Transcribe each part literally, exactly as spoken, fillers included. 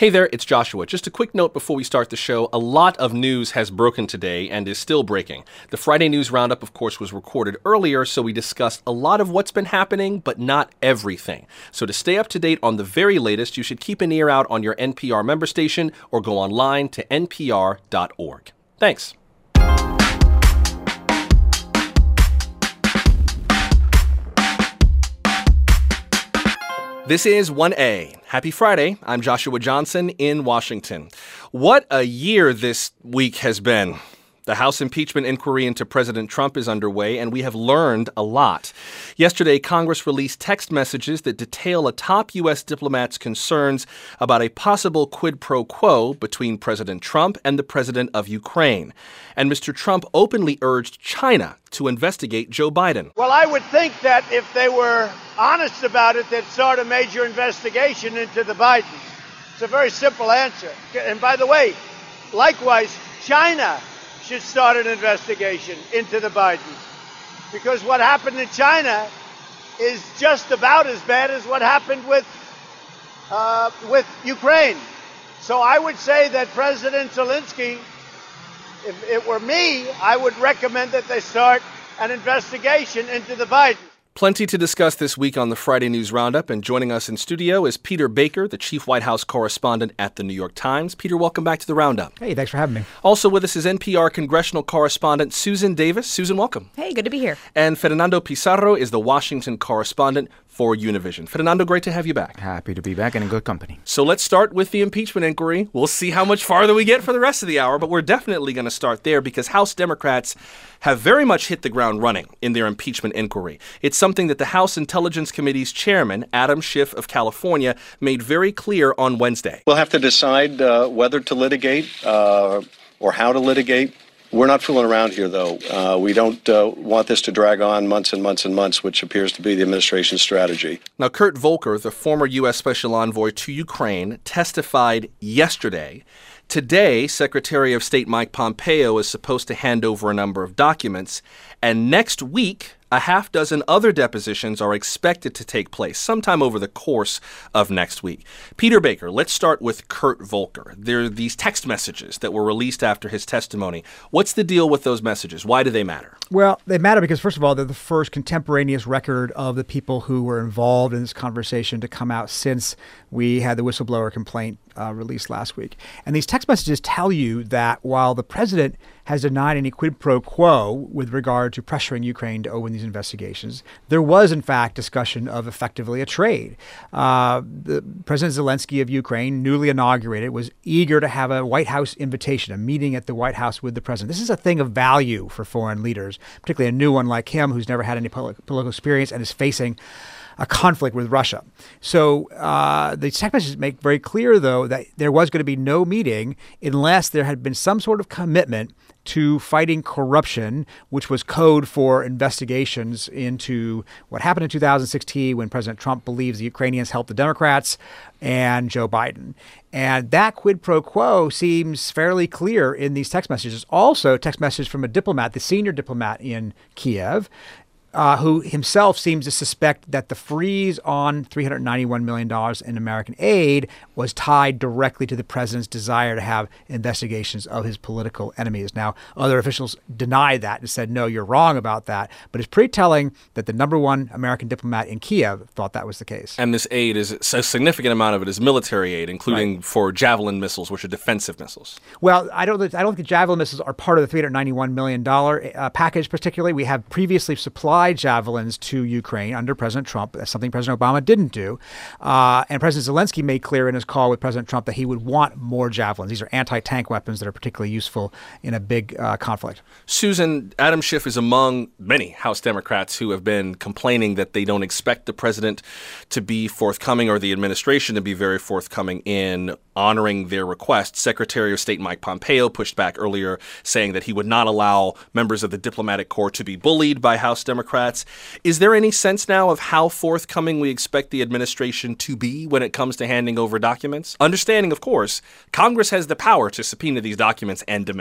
Hey there, it's Joshua. Just a quick note before we start the show. A lot of news has broken today and is still breaking. The Friday News Roundup, of course, was recorded earlier, so we discussed a lot of what's been happening, but not everything. So to stay up to date on the very latest, you should keep an ear out on your N P R member station or go online to N P R dot org. Thanks. This is one A. Happy Friday. I'm Joshua Johnson in Washington. What a year this week has been. The House impeachment inquiry into President Trump is underway, and we have learned a lot. Yesterday, Congress released text messages that detail a top U S diplomat's concerns about a possible quid pro quo between President Trump and the president of Ukraine. And Mister Trump openly urged China to investigate Joe Biden. Well, I would think that if they were honest about it, they'd start a major investigation into the Bidens. It's a very simple answer. And by the way, likewise, China should start an investigation into the Bidens, because what happened in China is just about as bad as what happened with uh, with Ukraine. So I would say that President Zelensky, if it were me, I would recommend that they start an investigation into the Bidens. Plenty to discuss this week on the Friday News Roundup, and joining us in studio is Peter Baker, the chief White House correspondent at The New York Times. Peter, welcome back to the Roundup. Hey, thanks for having me. Also with us is N P R congressional correspondent Susan Davis. Susan, welcome. Hey, good to be here. And Fernando Pizarro is the Washington correspondent for Univision. Fernando, great to have you back. Happy to be back and in good company. So let's start with the impeachment inquiry. We'll see how much farther we get for the rest of the hour, but we're definitely going to start there because House Democrats have very much hit the ground running in their impeachment inquiry. It's something that the House Intelligence Committee's chairman, Adam Schiff of California, made very clear on Wednesday. We'll have to decide uh, whether to litigate uh, or how to litigate. We're not fooling around here, though. Uh, we don't uh, want this to drag on months and months and months, which appears to be the administration's strategy. Now, Kurt Volker, the former U S Special Envoy to Ukraine, testified yesterday. Today, Secretary of State Mike Pompeo is supposed to hand over a number of documents, and next week, a half dozen other depositions are expected to take place sometime over the course of next week. Peter Baker, let's start with Kurt Volker. There are these text messages that were released after his testimony. What's the deal with those messages? Why do they matter? Well, they matter because, first of all, they're the first contemporaneous record of the people who were involved in this conversation to come out since we had the whistleblower complaint uh, released last week. And these text messages tell you that while the president has denied any quid pro quo with regard to pressuring Ukraine to open these investigations, there was, in fact, discussion of effectively a trade. Uh, the President Zelensky of Ukraine, newly inaugurated, was eager to have a White House invitation, a meeting at the White House with the president. This is a thing of value for foreign leaders, particularly a new one like him who's never had any public, political experience and is facing a conflict with Russia. So uh, the text messages make very clear, though, that there was going to be no meeting unless there had been some sort of commitment to fighting corruption, which was code for investigations into what happened in two thousand sixteen when President Trump believes the Ukrainians helped the Democrats and Joe Biden. And that quid pro quo seems fairly clear in these text messages. Also, text message from a diplomat, the senior diplomat in Kiev, Uh, who himself seems to suspect that the freeze on three hundred ninety-one million dollars in American aid was tied directly to the president's desire to have investigations of his political enemies. Now, other officials denied that and said, no, you're wrong about that. But it's pretty telling that the number one American diplomat in Kiev thought that was the case. And this aid is a significant amount of it is military aid, including right. for Javelin missiles, which are defensive missiles. Well, I don't, I don't think Javelin missiles are part of the three hundred ninety-one million dollars uh, package particularly. We have previously supplied javelins to Ukraine under President Trump. That's something President Obama didn't do. Uh, and President Zelensky made clear in his call with President Trump that he would want more javelins. These are anti-tank weapons that are particularly useful in a big uh, conflict. Susan, Adam Schiff is among many House Democrats who have been complaining that they don't expect the president to be forthcoming or the administration to be very forthcoming in honoring their request. Secretary of State Mike Pompeo pushed back earlier, saying that he would not allow members of the diplomatic corps to be bullied by House Democrats. Is there any sense now of how forthcoming we expect the administration to be when it comes to handing over documents? Understanding, of course, Congress has the power to subpoena these documents and demand them.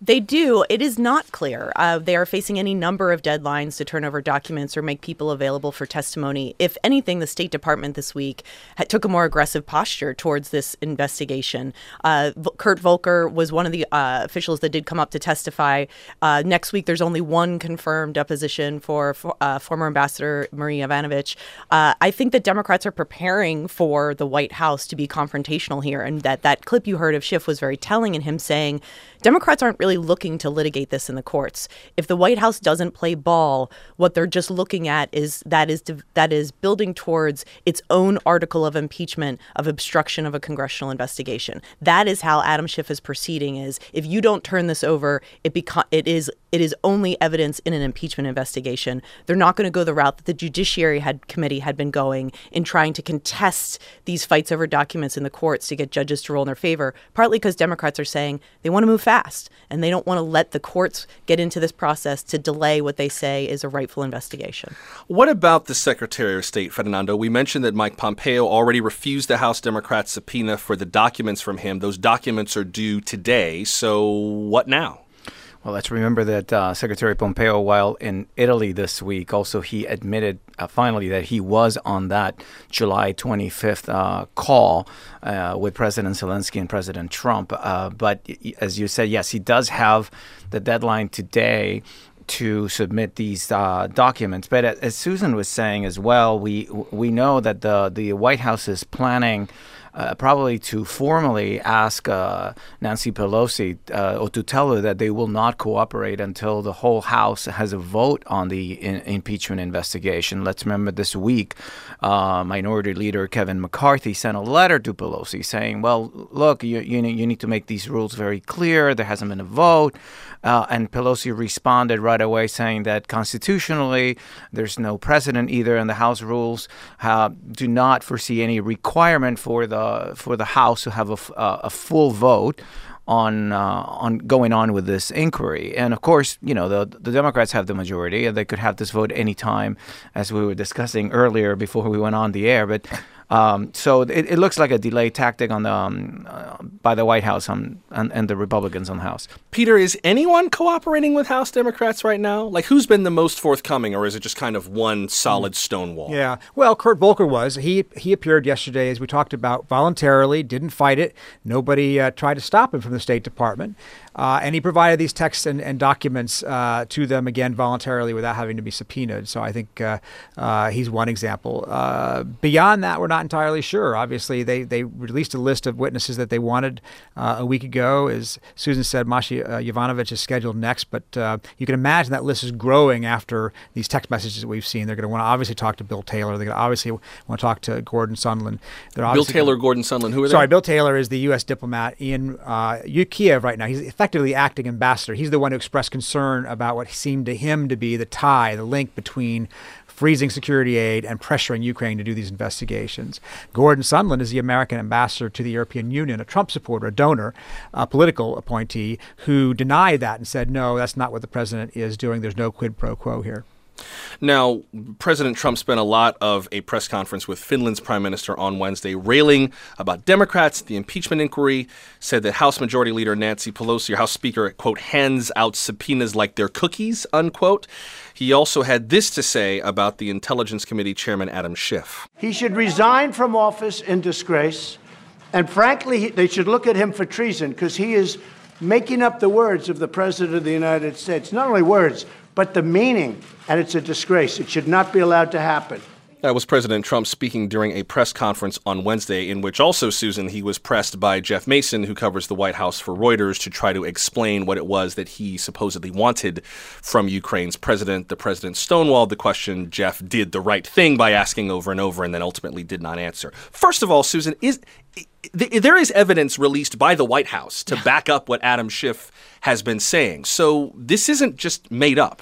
They do. It is not clear. Uh, they are facing any number of deadlines to turn over documents or make people available for testimony. If anything, the State Department this week had, took a more aggressive posture towards this investigation. Uh, Kurt Volker was one of the uh, officials that did come up to testify. Uh, next week, there's only one confirmed deposition for, for uh, former Ambassador Marie Yovanovitch. Uh, I think that Democrats are preparing for the White House to be confrontational here, and that that clip you heard of Schiff was very telling in him saying, Democrats aren't really looking to litigate this in the courts. If the White House doesn't play ball, what they're just looking at is that is that is building towards its own article of impeachment of obstruction of a congressional investigation. That is how Adam Schiff is proceeding. Is if you don't turn this over, it beco- it is it is only evidence in an impeachment investigation. They're not going to go the route that the Judiciary had committee had been going in trying to contest these fights over documents in the courts to get judges to rule in their favor. Partly because Democrats are saying they want to move fast and they don't want to let the courts get into this process to delay what they say is a rightful investigation. What about the Secretary of State, Fernando? We mentioned that Mike Pompeo already refused the House Democrats' subpoena for the documents from him. Those documents are due today. So what now? Well, let's remember that uh, Secretary Pompeo, while in Italy this week, also he admitted uh, finally that he was on that July twenty-fifth uh, call uh, with President Zelensky and President Trump. Uh, but as you said, yes, he does have the deadline today to submit these uh, documents. But as Susan was saying as well, we we know that the, the White House is planning Uh, probably to formally ask uh, Nancy Pelosi uh, or to tell her that they will not cooperate until the whole House has a vote on the in- impeachment investigation. Let's remember this week, uh, Minority Leader Kevin McCarthy sent a letter to Pelosi saying, well, look, you, you, you need to make these rules very clear. There hasn't been a vote. Uh, and Pelosi responded right away saying that constitutionally, there's no precedent either, and the House rules uh, do not foresee any requirement for the for the House to have a, a full vote on uh, on going on with this inquiry. And of course, you know, the the Democrats have the majority, and they could have this vote anytime, as we were discussing earlier before we went on the air. But Um, so it, it looks like a delay tactic on the um, uh, by the White House on, and, and the Republicans on the House. Peter, is anyone cooperating with House Democrats right now? Like, who's been the most forthcoming, or is it just kind of one solid stone wall? Yeah. Well, Kurt Volker was. He he appeared yesterday, as we talked about, voluntarily, didn't fight it. Nobody uh, tried to stop him from the State Department. Uh, and he provided these texts and, and documents uh, to them, again, voluntarily without having to be subpoenaed. So I think uh, uh, he's one example. Uh, beyond that, we're not entirely sure. Obviously, they, they released a list of witnesses that they wanted uh, a week ago. As Susan said, Masha uh, Yovanovitch is scheduled next. But uh, you can imagine that list is growing after these text messages that we've seen. They're going to want to obviously talk to Bill Taylor. They're going to obviously want to talk to Gordon Sondland. They're Bill Taylor, Gordon Sondland, who are they? Sorry, Bill Taylor is the U S diplomat in uh, Kiev right now. He's effectively acting ambassador. He's the one who expressed concern about what seemed to him to be the tie, the link between freezing security aid and pressuring Ukraine to do these investigations. Gordon Sondland is the American ambassador to the European Union, a Trump supporter, a donor, a political appointee, who denied that and said, no, that's not what the president is doing. There's no quid pro quo here. Now, President Trump spent a lot of a press conference with Finland's prime minister on Wednesday, railing about Democrats, the impeachment inquiry, said that House Majority Leader Nancy Pelosi, or House Speaker, quote, hands out subpoenas like they're cookies, unquote. He also had this to say about the Intelligence Committee Chairman Adam Schiff. He should resign from office in disgrace. And frankly, they should look at him for treason, because he is making up the words of the President of the United States. Not only words, but the meaning, and it's a disgrace. It should not be allowed to happen. That was President Trump speaking during a press conference on Wednesday, in which also, Susan, he was pressed by Jeff Mason, who covers the White House for Reuters, to try to explain what it was that he supposedly wanted from Ukraine's president. The president stonewalled the question. Jeff did the right thing by asking over and over, and then ultimately did not answer. First of all, Susan, is there is evidence released by the White House to back up what Adam Schiff has been saying. So this isn't just made up.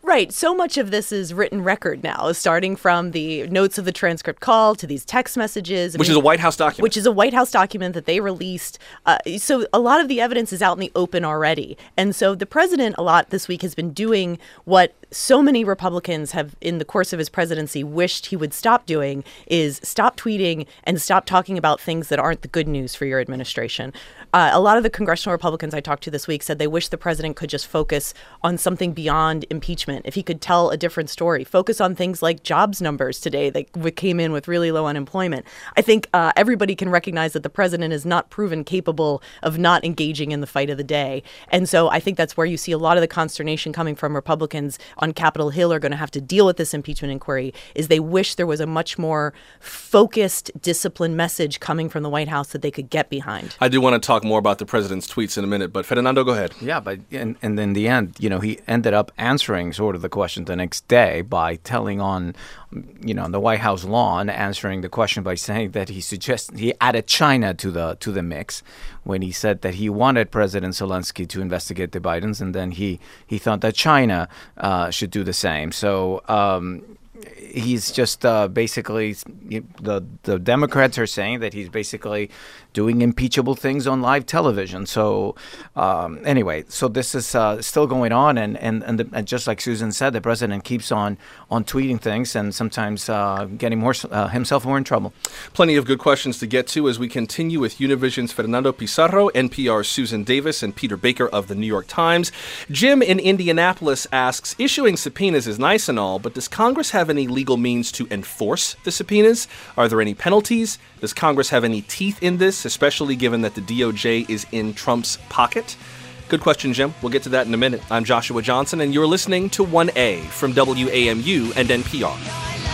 Right. So much of this is written record now, starting from the notes of the transcript call to these text messages. I Which mean, is a White House document. Which is a White House document that they released. Uh, so a lot of the evidence is out in the open already. And so the president a lot this week has been doing what so many Republicans have, in the course of his presidency, wished he would stop doing, is stop tweeting and stop talking about things that aren't the good news for your administration. Uh, a lot of the congressional Republicans I talked to this week said they wish the president could just focus on something beyond impeachment. If he could tell a different story, focus on things like jobs numbers today that came in with really low unemployment. I think uh, everybody can recognize that the president is not proven capable of not engaging in the fight of the day. And so I think that's where you see a lot of the consternation coming from Republicans on Capitol Hill are going to have to deal with this impeachment inquiry, is they wish there was a much more focused, disciplined message coming from the White House that they could get behind. I do want to talk more about the president's tweets in a minute, but Fernando, go ahead. Yeah, but and, and in the end, you know, he ended up answering sort of the question the next day by telling on, you know, the White House lawn, answering the question by saying that he suggested he added China to the to the mix when he said that he wanted President Zelensky to investigate the Bidens, and then he he thought that China uh, should do the same. So. Um, He's just uh, basically, the the Democrats are saying that he's basically doing impeachable things on live television. So um, anyway, so this is uh, still going on. And and, and, the, and just like Susan said, the president keeps on, on tweeting things and sometimes uh, getting more uh, himself more in trouble. Plenty of good questions to get to as we continue with Univision's Fernando Pizarro, N P R's Susan Davis, and Peter Baker of the New York Times. Jim in Indianapolis asks, issuing subpoenas is nice and all, but does Congress have any legal means to enforce the subpoenas? Are there any penalties? Does Congress have any teeth in this, especially given that the D O J is in Trump's pocket? Good question, Jim. We'll get to that in a minute. I'm Joshua Johnson, and you're listening to one A from W A M U and N P R.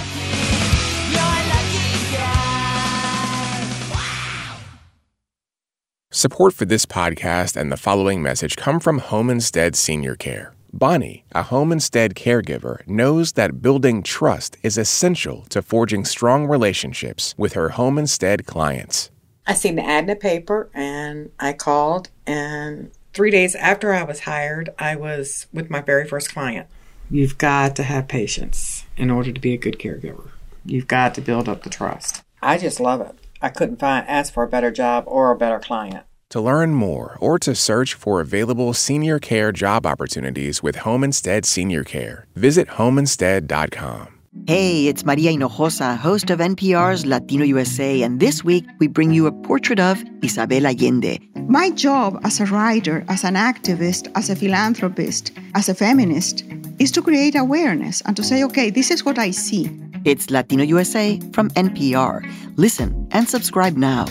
Support for this podcast and the following message come from Home Instead Senior Care. Bonnie, a Home Instead caregiver, knows that building trust is essential to forging strong relationships with her Home Instead clients. I seen the ad in the paper, and I called, and three days after I was hired, I was with my very first client. You've got to have patience in order to be a good caregiver. You've got to build up the trust. I just love it. I couldn't find ask for a better job or a better client. To learn more or to search for available senior care job opportunities with Home Instead Senior Care, visit home instead dot com. Hey, it's Maria Hinojosa, host of N P R's Latino U S A, and this week we bring you a portrait of Isabel Allende. My job as a writer, as an activist, as a philanthropist, as a feminist, is to create awareness and to say, okay, this is what I see. It's Latino U S A from N P R. Listen and subscribe now.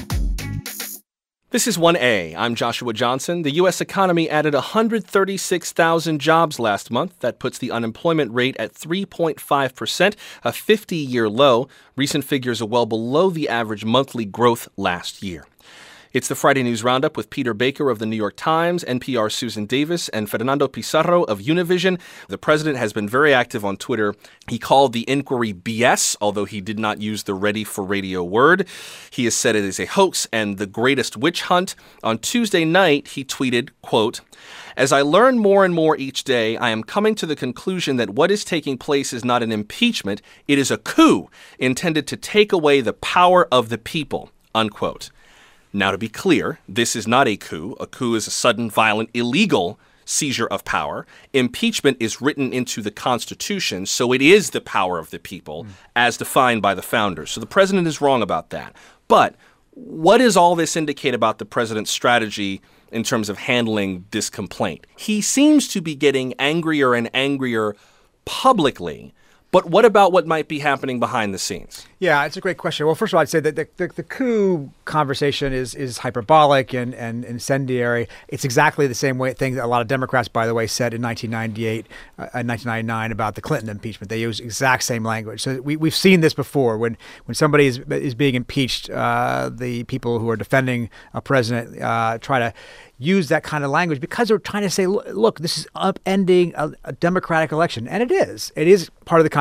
This is one A. I'm Joshua Johnson. The U S economy added one hundred thirty-six thousand jobs last month. That puts the unemployment rate at three point five percent, a fifty-year low. Recent figures are well below the average monthly growth last year. It's the Friday News Roundup with Peter Baker of the New York Times, N P R's Susan Davis, and Fernando Pizarro of Univision. The president has been very active on Twitter. He called the inquiry B S, although he did not use the ready for radio word. He has said it is a hoax and the greatest witch hunt. On Tuesday night, he tweeted, quote, "As I learn more and more each day, I am coming to the conclusion that what is taking place is not an impeachment. It is a coup intended to take away the power of the people," unquote. Now, to be clear, this is not a coup. A coup is a sudden, violent, illegal seizure of power. Impeachment is written into the Constitution, so it is the power of the people, mm. as defined by the founders. So the president is wrong about that. But what does all this indicate about the president's strategy in terms of handling this complaint? He seems to be getting angrier and angrier publicly. But what about what might be happening behind the scenes? Yeah, it's a great question. Well, first of all, I'd say that the, the, the coup conversation is is hyperbolic and, and incendiary. It's exactly the same way thing that a lot of Democrats, by the way, said in nineteen ninety-eight uh, and nineteen ninety-nine about the Clinton impeachment. They use exact same language. So we, we've seen this before. When when somebody is, is being impeached, uh, the people who are defending a president uh, try to use that kind of language because they're trying to say, look, this is upending a, a democratic election. And it is. It is part of the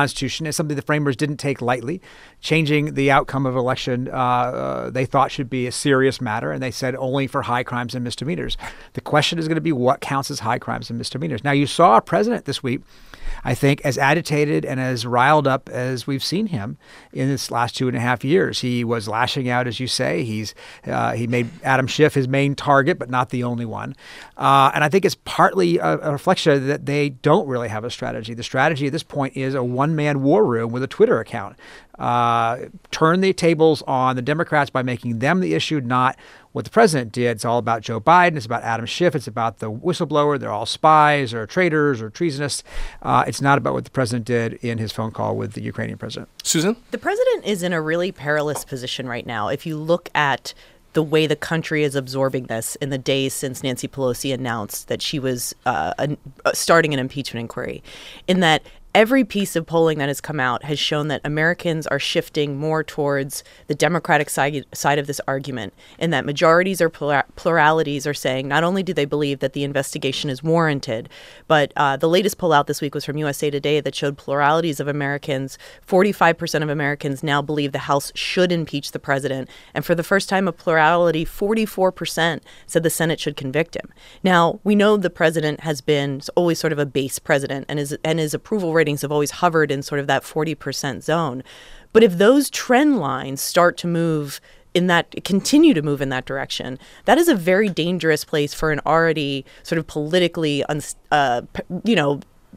Constitution is something the framers didn't take lightly. Changing the outcome of election, uh, uh, they thought should be a serious matter, and they said only for high crimes and misdemeanors. The question is going to be what counts as high crimes and misdemeanors. Now, you saw a president this week, I think, as agitated and as riled up as we've seen him in this last two and a half years. He was lashing out, as you say. He's uh, he made Adam Schiff his main target, but not the only one. Uh, and I think it's partly a, a reflection that they don't really have a strategy. The strategy at this point is a one-man war room with a Twitter account. Uh, turn the tables on the Democrats by making them the issue, not what the president did. It's all about Joe Biden. It's about Adam Schiff. It's about the whistleblower. They're all spies or traitors or treasonous. Uh, it's not about what the president did in his phone call with the Ukrainian president. Susan? The president is in a really perilous position right now. If you look at the way the country is absorbing this in the days since Nancy Pelosi announced that she was uh, an, uh, starting an impeachment inquiry, in that every piece of polling that has come out has shown that Americans are shifting more towards the Democratic side, side of this argument, and that majorities or plura- pluralities are saying not only do they believe that the investigation is warranted, but uh, the latest poll out this week was from U S A Today that showed pluralities of Americans, forty-five percent of Americans now believe the House should impeach the president. And for the first time, a plurality, forty-four percent said the Senate should convict him. Now, we know the president has been always sort of a base president, and his, and his approval rate ratings have always hovered in sort of that forty percent zone. But if those trend lines start to move in that, continue to move in that direction, that is a very dangerous place for an already sort of politically, uh, you know,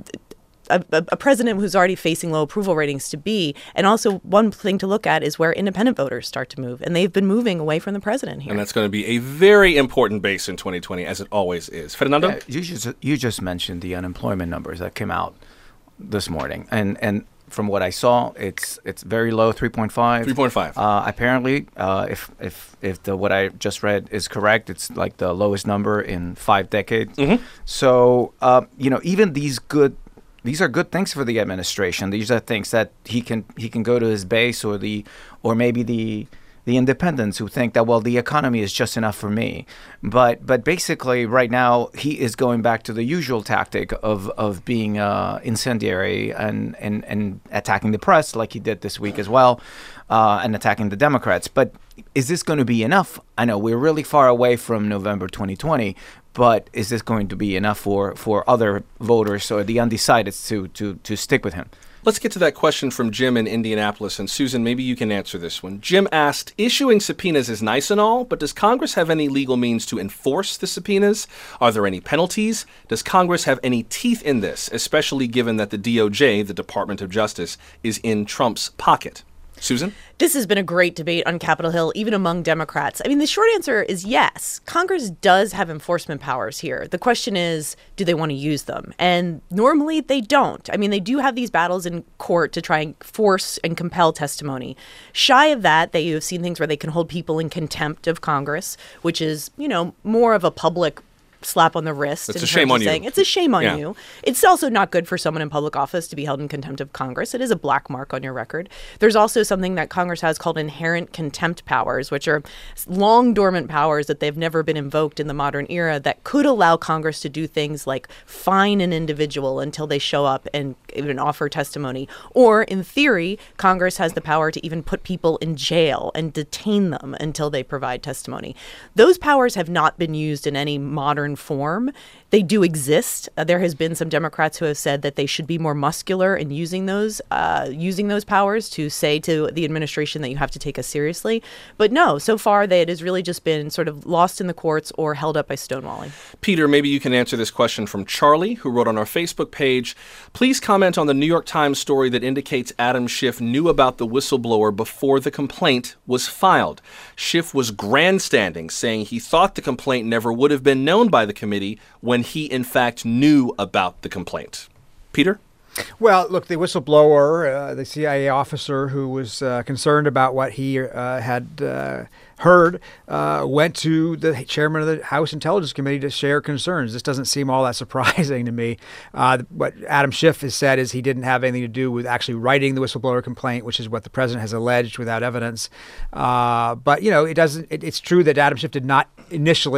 A, a president who's already facing low approval ratings to be. And also one thing to look at is where independent voters start to move. And they've been moving away from the president here. And that's going to be a very important base in twenty twenty, as it always is. Fernando? Yeah, you, just, you just mentioned the unemployment numbers that came out this morning. And and from what I saw, it's it's very low, three point five. three point five. Uh, apparently, uh, if if if the what I just read is correct, it's like the lowest number in five decades. Mm-hmm. So, uh, you know, even these good These are good things for the administration. These are things that he can he can go to his base or the or maybe the the independents who think that, well, the economy is just enough for me. But but basically right now he is going back to the usual tactic of of being uh, incendiary and, and, and attacking the press like he did this week as well, uh, and attacking the Democrats. But is this going to be enough? I know we're really far away from November twenty twenty, but is this going to be enough for, for other voters or the undecideds to, to, to stick with him? Let's get to that question from Jim in Indianapolis. And Susan, maybe you can answer this one. Jim asked, issuing subpoenas is nice and all, but does Congress have any legal means to enforce the subpoenas? Are there any penalties? Does Congress have any teeth in this, especially given that the D O J, the Department of Justice, is in Trump's pocket? Susan? This has been a great debate on Capitol Hill, even among Democrats. I mean, the short answer is yes. Congress does have enforcement powers here. The question is, do they want to use them? And normally they don't. I mean, they do have these battles in court to try and force and compel testimony. Shy of that, they have seen things where they can hold people in contempt of Congress, which is, you know, more of a public slap on the wrist. It's a shame on you. It's a shame on yeah. you. It's also not good for someone in public office to be held in contempt of Congress. It is a black mark on your record. There's also something that Congress has called inherent contempt powers, which are long dormant powers that they've never been invoked in the modern era that could allow Congress to do things like fine an individual until they show up and even offer testimony. Or in theory, Congress has the power to even put people in jail and detain them until they provide testimony. Those powers have not been used in any modern form. They do exist. Uh, there has been some Democrats who have said that they should be more muscular in using those uh, using those powers to say to the administration that you have to take us seriously. But no, so far they, it has really just been sort of lost in the courts or held up by stonewalling. Peter, maybe you can answer this question from Charlie, who wrote on our Facebook page. Please comment on the New York Times story that indicates Adam Schiff knew about the whistleblower before the complaint was filed. Schiff was grandstanding, saying he thought the complaint never would have been known by the committee when he, in fact, knew about the complaint. Peter? Well, look, the whistleblower, uh, the C I A officer who was uh, concerned about what he uh, had uh, heard, uh, went to the chairman of the House Intelligence Committee to share concerns. This doesn't seem all that surprising to me. Uh, what Adam Schiff has said is he didn't have anything to do with actually writing the whistleblower complaint, which is what the president has alleged without evidence. Uh, but, you know, it doesn't. It, it's true that Adam Schiff did not initially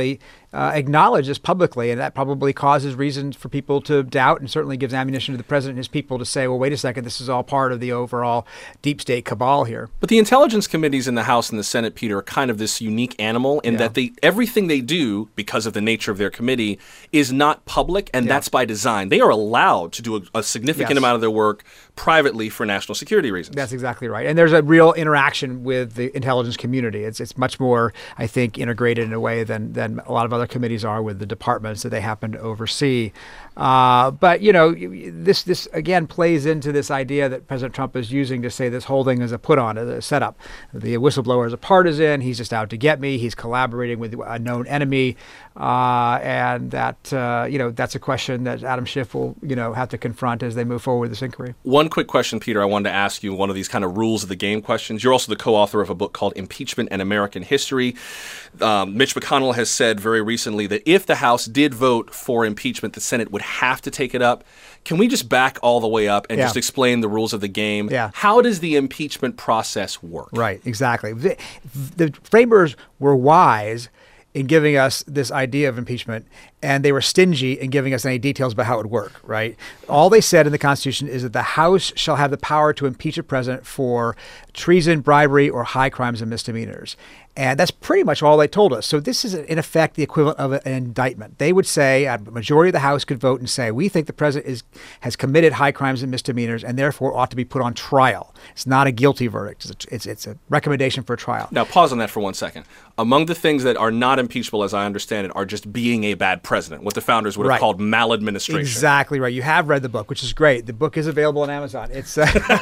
uh, acknowledge this publicly, and that probably causes reasons for people to doubt, and certainly gives ammunition to the president and his people to say, well, wait a second, this is all part of the overall deep state cabal here. But the intelligence committees in the House and the Senate, Peter, are kind of this unique animal in yeah. that they everything they do, because of the nature of their committee, is not public, and yeah. that's by design. They are allowed to do a, a significant yes. amount of their work privately for national security reasons. That's exactly right. And there's a real interaction with the intelligence community. It's it's much more, I think, integrated in a way than, than a lot of other committees are with the departments that they happen to oversee. Uh, but, you know, this, this again, plays into this idea that President Trump is using to say this whole thing is a put-on, a setup. The whistleblower is a partisan. He's just out to get me. He's collaborating with a known enemy. Uh, and that, uh, you know, that's a question that Adam Schiff will, you know, have to confront as they move forward with this inquiry. One quick question, Peter, I wanted to ask you, one of these kind of rules of the game questions. You're also the co-author of a book called Impeachment and American History. Um, Mitch McConnell has said very recently that if the House did vote for impeachment, the Senate would have to take it up. Can we just back all the way up and yeah. just explain the rules of the game? Yeah. How does the impeachment process work? Right, exactly. The, the framers were wise in giving us this idea of impeachment, and they were stingy in giving us any details about how it would work, right? All they said in the Constitution is that the House shall have the power to impeach a president for treason, bribery, or high crimes and misdemeanors. And that's pretty much all they told us. So this is, in effect, the equivalent of an indictment. They would say, a majority of the House could vote and say, we think the president is has committed high crimes and misdemeanors and therefore ought to be put on trial. It's not a guilty verdict. It's a, it's, it's a recommendation for a trial. Now, pause on that for one second. Among the things that are not impeachable, as I understand it, are just being a bad president, what the founders would have right. called maladministration. Exactly right. You have read the book, which is great. The book is available on Amazon. It's, uh,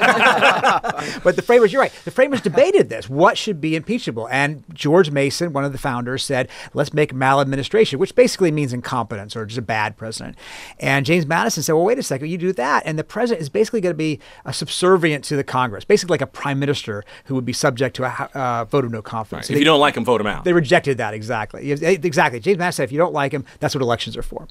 but the framers, you're right. The framers debated this. What should be impeachable? And George Mason, one of the founders, said, let's make maladministration, which basically means incompetence or just a bad president. And James Madison said, well, wait a second, you do that, and the president is basically going to be a subservient to the Congress, basically like a prime minister who would be subject to a uh, vote of no confidence. Right. So if they, you don't like him, vote him out. They rejected that, exactly. Exactly. James Madison said, if you don't like him, that's what elections are for.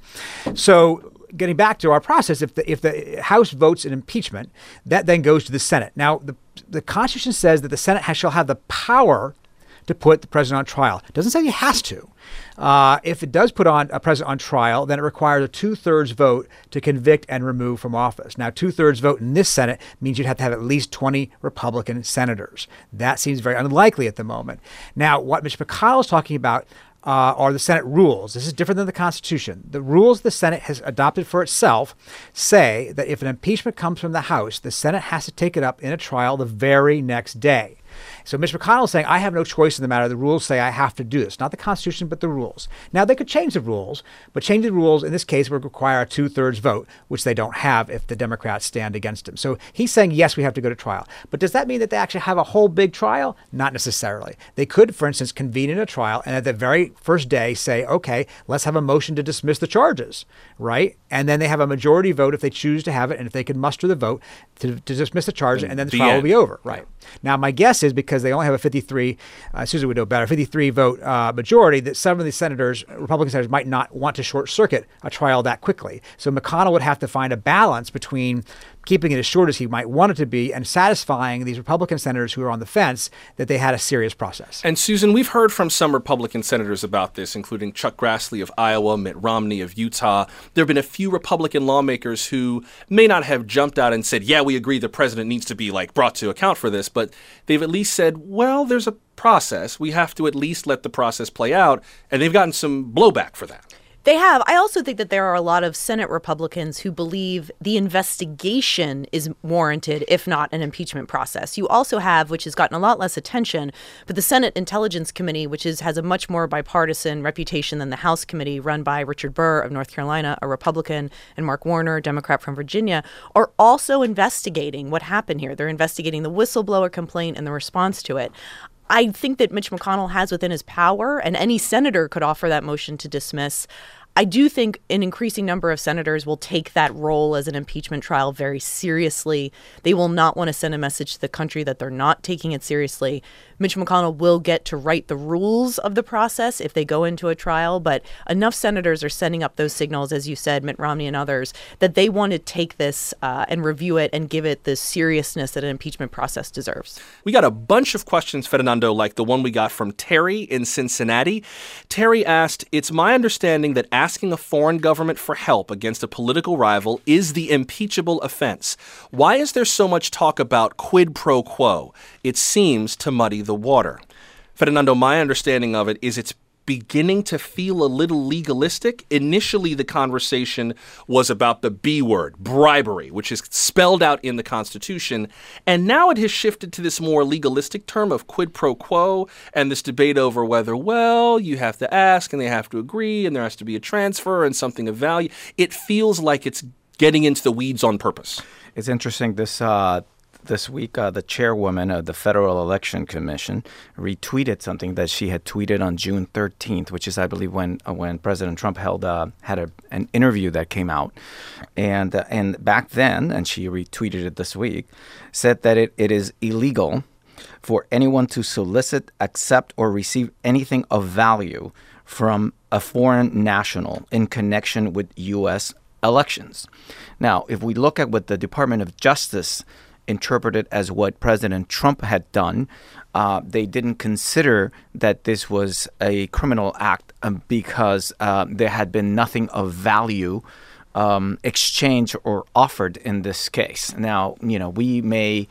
So getting back to our process, if the if the House votes an impeachment, that then goes to the Senate. Now, the, the Constitution says that the Senate has, shall have the power to put the president on trial. It doesn't say he has to. Uh, if it does put on a president on trial, then it requires a two-thirds vote to convict and remove from office. Now, two-thirds vote in this Senate means you'd have to have at least twenty Republican senators. That seems very unlikely at the moment. Now, what Mitch McConnell is talking about Uh, are the Senate rules. This is different than the Constitution. The rules the Senate has adopted for itself say that if an impeachment comes from the House, the Senate has to take it up in a trial the very next day. So Mitch McConnell is saying, I have no choice in the matter. The rules say I have to do this. Not the Constitution, but the rules. Now, they could change the rules, but changing the rules in this case would require a two-thirds vote, which they don't have if the Democrats stand against him. So he's saying, yes, we have to go to trial. But does that mean that they actually have a whole big trial? Not necessarily. They could, for instance, convene in a trial and at the very first day say, okay, let's have a motion to dismiss the charges, right? And then they have a majority vote if they choose to have it, and if they can muster the vote to, to dismiss the charges, and, and then the, the trial end. will be over, right? Now, my guess is because they only have a fifty-three, uh, Susan would know better, fifty-three vote uh, majority, that some of the senators, Republican senators, might not want to short circuit a trial that quickly. So McConnell would have to find a balance between keeping it as short as he might want it to be and satisfying these Republican senators who are on the fence that they had a serious process. And Susan, we've heard from some Republican senators about this, including Chuck Grassley of Iowa, Mitt Romney of Utah. There have been a few Republican lawmakers who may not have jumped out and said, yeah, we agree the president needs to be like brought to account for this, but they've at least said, well, there's a process. We have to at least let the process play out. And they've gotten some blowback for that. They have. I also think that there are a lot of Senate Republicans who believe the investigation is warranted, if not an impeachment process. You also have, which has gotten a lot less attention, but the Senate Intelligence Committee, which is has a much more bipartisan reputation than the House Committee, run by Richard Burr of North Carolina, a Republican, and Mark Warner, Democrat from Virginia, are also investigating what happened here. They're investigating the whistleblower complaint and the response to it. I think that Mitch McConnell has within his power, and any senator could offer that motion to dismiss. I do think an increasing number of senators will take that role as an impeachment trial very seriously. They will not want to send a message to the country that they're not taking it seriously. Mitch McConnell will get to write the rules of the process if they go into a trial, but enough senators are sending up those signals, as you said, Mitt Romney and others, that they want to take this uh, and review it and give it the seriousness that an impeachment process deserves. We got a bunch of questions, Fernando, like the one we got from Terry in Cincinnati. Terry asked, "It's my understanding that asking a foreign government for help against a political rival is the impeachable offense. Why is there so much talk about quid pro quo? It seems to muddy the water." Fernando, my understanding of it is it's beginning to feel a little legalistic. Initially, the conversation was about the B word, bribery, which is spelled out in the Constitution. And now it has shifted to this more legalistic term of quid pro quo and this debate over whether, well, you have to ask and they have to agree and there has to be a transfer and something of value. It feels like it's getting into the weeds on purpose. It's interesting. This uh This week, uh, the chairwoman of the Federal Election Commission retweeted something that she had tweeted on June thirteenth, which is, I believe, when uh, when President Trump held uh, had a, an interview that came out. And uh, and back then, and she retweeted it this week, said that it, it is illegal for anyone to solicit, accept, or receive anything of value from a foreign national in connection with U S elections. Now, if we look at what the Department of Justice interpreted as what President Trump had done, uh, they didn't consider that this was a criminal act um, because uh, there had been nothing of value um, exchanged or offered in this case. Now, you know, we may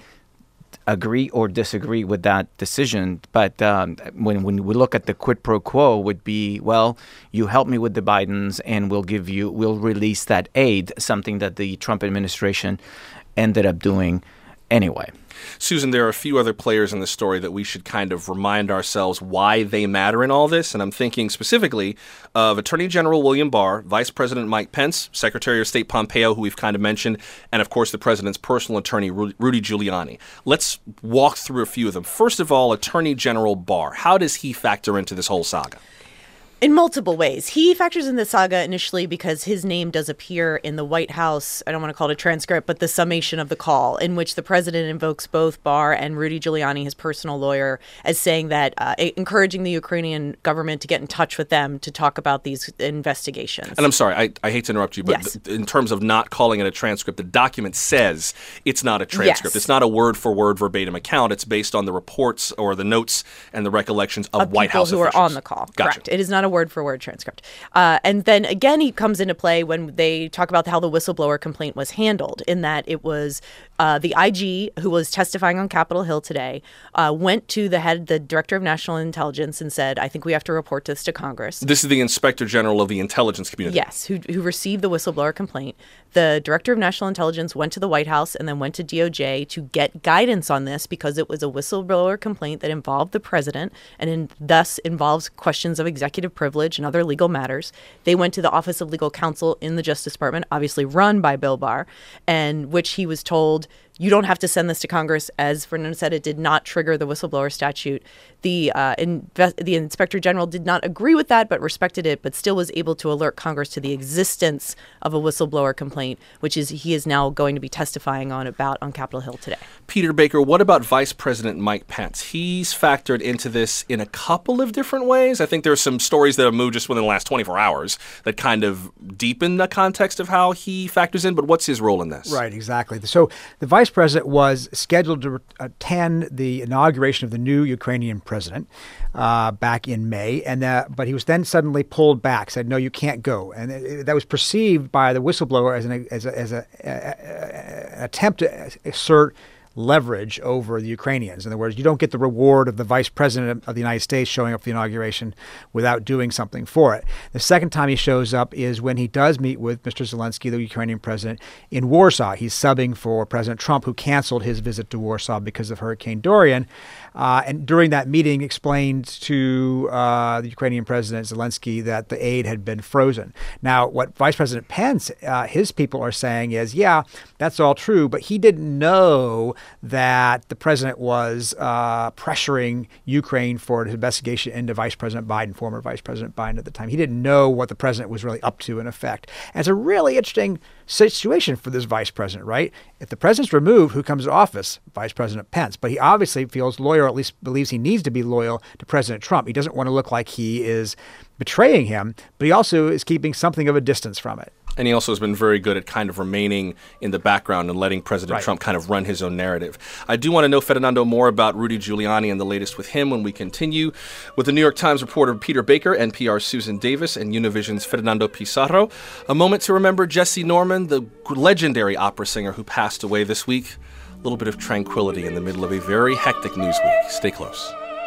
agree or disagree with that decision, but um, when, when we look at the quid pro quo would be, well, you help me with the Bidens and we'll give you, we'll release that aid, something that the Trump administration ended up doing anyway. Susan, there are a few other players in the story that we should kind of remind ourselves why they matter in all this. And I'm thinking specifically of Attorney General William Barr, Vice President Mike Pence, Secretary of State Pompeo, who we've kind of mentioned, and of course the president's personal attorney, Rudy Giuliani. Let's walk through a few of them. First of all, Attorney General Barr. How does he factor into this whole saga? In multiple ways. He factors in the saga initially because his name does appear in the White House, I don't want to call it a transcript, but the summation of the call, in which the president invokes both Barr and Rudy Giuliani, his personal lawyer, as saying that, uh, encouraging the Ukrainian government to get in touch with them to talk about these investigations. And I'm sorry, I, I hate to interrupt you, but yes. th- in terms of not calling it a transcript, the document says it's not a transcript. Yes. It's not a word-for-word verbatim account. It's based on the reports or the notes and the recollections of, of White House people who officials. are on the call. Gotcha. Correct. It is not a word-for-word transcript. Uh, and then again, he comes into play when they talk about how the whistleblower complaint was handled, in that it was uh, the I G who was testifying on Capitol Hill today, uh, went to the head, the Director of National Intelligence, and said, I think we have to report this to Congress. This is the Inspector General of the Intelligence Community. Yes, who, who received the whistleblower complaint. The Director of National Intelligence went to the White House and then went to D O J to get guidance on this because it was a whistleblower complaint that involved the president and in, thus involves questions of executive privilege and other legal matters. They went to the Office of Legal Counsel in the Justice Department, obviously run by Bill Barr, and which he was told, you don't have to send this to Congress. As Fernando said, it did not trigger the whistleblower statute. The uh, inve- the Inspector General did not agree with that, but respected it, but still was able to alert Congress to the existence of a whistleblower complaint, which is he is now going to be testifying on about on Capitol Hill today. Peter Baker, what about Vice President Mike Pence? He's factored into this in a couple of different ways. I think there are some stories that have moved just within the last twenty-four hours that kind of deepen the context of how he factors in, but what's his role in this? Right, exactly. So the Vice President was scheduled to attend the inauguration of the new Ukrainian president uh, back in May, and uh, but he was then suddenly pulled back, said, no, you can't go. And it, it, that was perceived by the whistleblower as an as a, as a, a, a, a attempt to assert leverage over the Ukrainians. In other words, you don't get the reward of the vice president of the United States showing up for the inauguration without doing something for it. The second time he shows up is when he does meet with Mister Zelensky, the Ukrainian president, in Warsaw. He's subbing for President Trump, who canceled his visit to Warsaw because of Hurricane Dorian. Uh, and during that meeting explained to uh, the Ukrainian president, Zelensky, that the aid had been frozen. Now, what Vice President Pence, uh, his people are saying is, yeah, that's all true, but he didn't know that the president was uh, pressuring Ukraine for an investigation into Vice President Biden, former Vice President Biden at the time. He didn't know what the president was really up to, in effect. And it's a really interesting situation for this vice president, right? If the president's removed, who comes to office? Vice President Pence. But he obviously feels loyal, or at least believes he needs to be loyal to President Trump. He doesn't want to look like he is betraying him, but he also is keeping something of a distance from it. And he also has been very good at kind of remaining in the background and letting President Right. Trump kind of run his own narrative. I do want to know, Fernando, more about Rudy Giuliani and the latest with him when we continue with the New York Times reporter Peter Baker, N P R's Susan Davis, and Univision's Fernando Pizarro. A moment to remember Jesse Norman, the legendary opera singer who passed away this week. A little bit of tranquility in the middle of a very hectic news week. Stay close.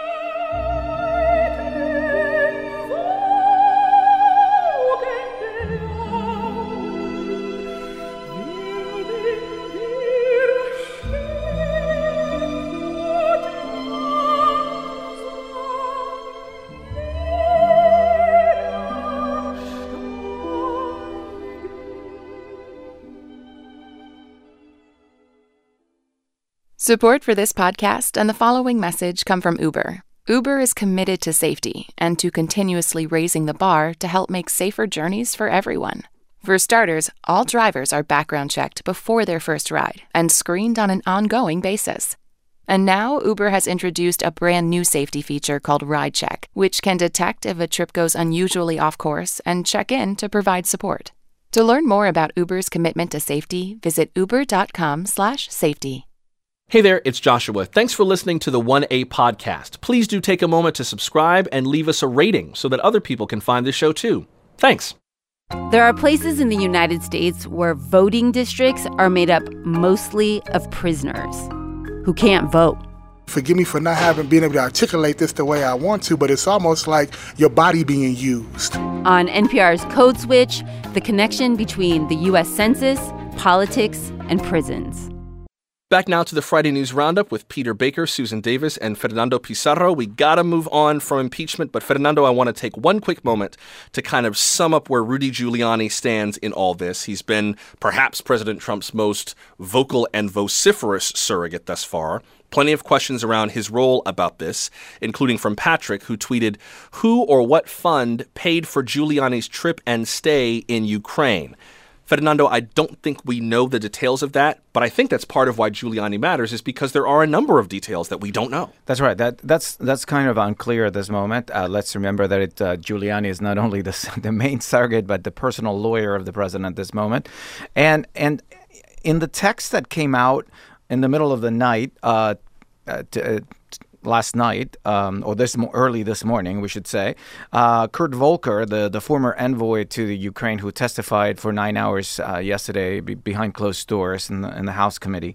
Support for this podcast and the following message come from Uber. Uber is committed to safety and to continuously raising the bar to help make safer journeys for everyone. For starters, all drivers are background checked before their first ride and screened on an ongoing basis. And now Uber has introduced a brand new safety feature called Ride Check, which can detect if a trip goes unusually off course and check in to provide support. To learn more about Uber's commitment to safety, visit uber.com slash safety. Hey there, it's Joshua. Thanks for listening to the one A podcast. Please do take a moment to subscribe and leave us a rating so that other people can find this show too. Thanks. There are places in the United States where voting districts are made up mostly of prisoners who can't vote. Forgive me for not having been able to articulate this the way I want to, but it's almost like your body being used. On N P R's Code Switch, the connection between the U S Census, politics, and prisons. Back now to the Friday News Roundup with Peter Baker, Susan Davis, and Fernando Pizarro. We gotta move on from impeachment, but Fernando, I want to take one quick moment to kind of sum up where Rudy Giuliani stands in all this. He's been perhaps President Trump's most vocal and vociferous surrogate thus far. Plenty of questions around his role about this, including from Patrick, who tweeted, "Who or what fund paid for Giuliani's trip and stay in Ukraine?" Fernando, I don't think we know the details of that, but I think that's part of why Giuliani matters is because there are a number of details that we don't know. That's right. That that's that's kind of unclear at this moment. Uh, let's remember that it, uh, Giuliani is not only the the main surrogate, but the personal lawyer of the president at this moment. And and in the text that came out in the middle of the night, uh, uh, t- uh, last night, um, or this mo- early this morning, we should say, uh, Kurt Volker, the, the former envoy to the Ukraine who testified for nine hours uh, yesterday be- behind closed doors in the, in the House committee,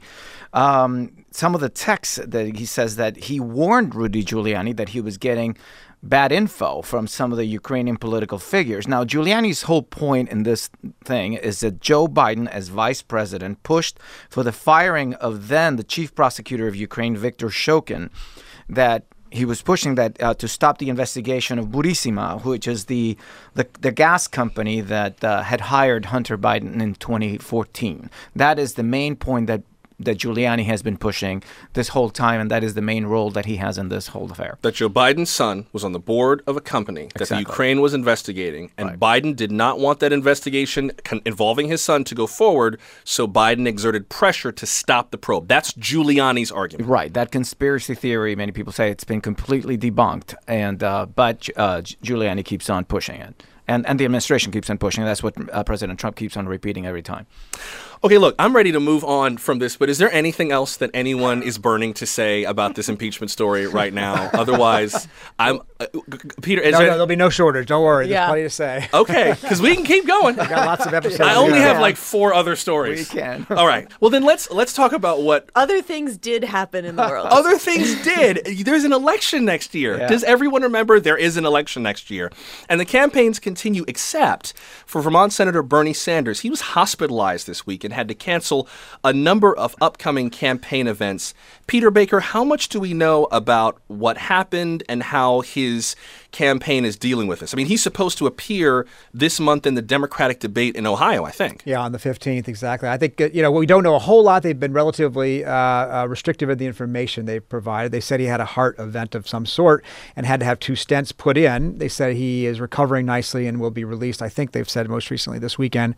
um, some of the texts that he says that he warned Rudy Giuliani that he was getting bad info from some of the Ukrainian political figures. Now, Giuliani's whole point in this thing is that Joe Biden, as vice president, pushed for the firing of then the chief prosecutor of Ukraine, Viktor Shokin, that he was pushing that uh, to stop the investigation of Burisma, which is the the, the gas company that uh, had hired Hunter Biden in twenty fourteen. That is the main point that that Giuliani has been pushing this whole time, and that is the main role that he has in this whole affair. That Joe Biden's son was on the board of a company that Exactly. the Ukraine was investigating, and Right. Biden did not want that investigation con- involving his son to go forward, so Biden exerted pressure to stop the probe. That's Giuliani's argument. Right. That conspiracy theory, many people say it's been completely debunked, and uh, but uh, Giuliani keeps on pushing it. And, and the administration keeps on pushing. That's what uh, President Trump keeps on repeating every time. Okay, look, I'm ready to move on from this, but is there anything else that anyone is burning to say about this impeachment story right now? Otherwise, I'm uh, Peter. Is No, there, no, there'll be no shortage. Don't worry. Yeah. There's plenty to say. Okay, because we can keep going. We've got lots of episodes. I to only go. have like four other stories. We can. All right. Well, then let's let's talk about what Other things did happen in the world. other things did. There's an election next year. Yeah. Does everyone remember there is an election next year? And the campaigns continue, except for Vermont Senator Bernie Sanders. He was hospitalized this week and had to cancel a number of upcoming campaign events. Peter Baker, how much do we know about what happened and how his campaign is dealing with this? I mean, he's supposed to appear this month in the Democratic debate in Ohio, I think. Yeah, on the fifteenth, exactly. I think, uh, you know, we don't know a whole lot. They've been relatively uh, uh, restrictive in the information they've provided. They said he had a heart event of some sort and had to have two stents put in. They said he is recovering nicely and will be released, I think they've said most recently this weekend.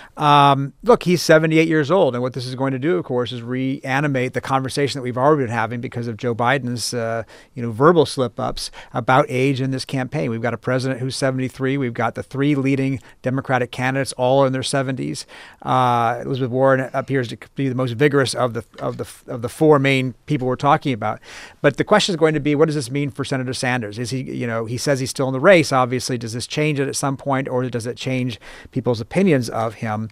Um, look, he's seventy-eight years old, and what this is going to do, of course, is reanimate the conversation that we've already been having because of Joe Biden's, uh, you know, verbal slip-ups about age in this campaign. We've got a president who's seventy-three. We've got the three leading Democratic candidates, all in their seventies. Uh, Elizabeth Warren appears to be the most vigorous of the of the of the four main people we're talking about. But the question is going to be, what does this mean for Senator Sanders? Is he, you know, he says he's still in the race. Obviously, does this change it at some point, or does it change people's opinions of him?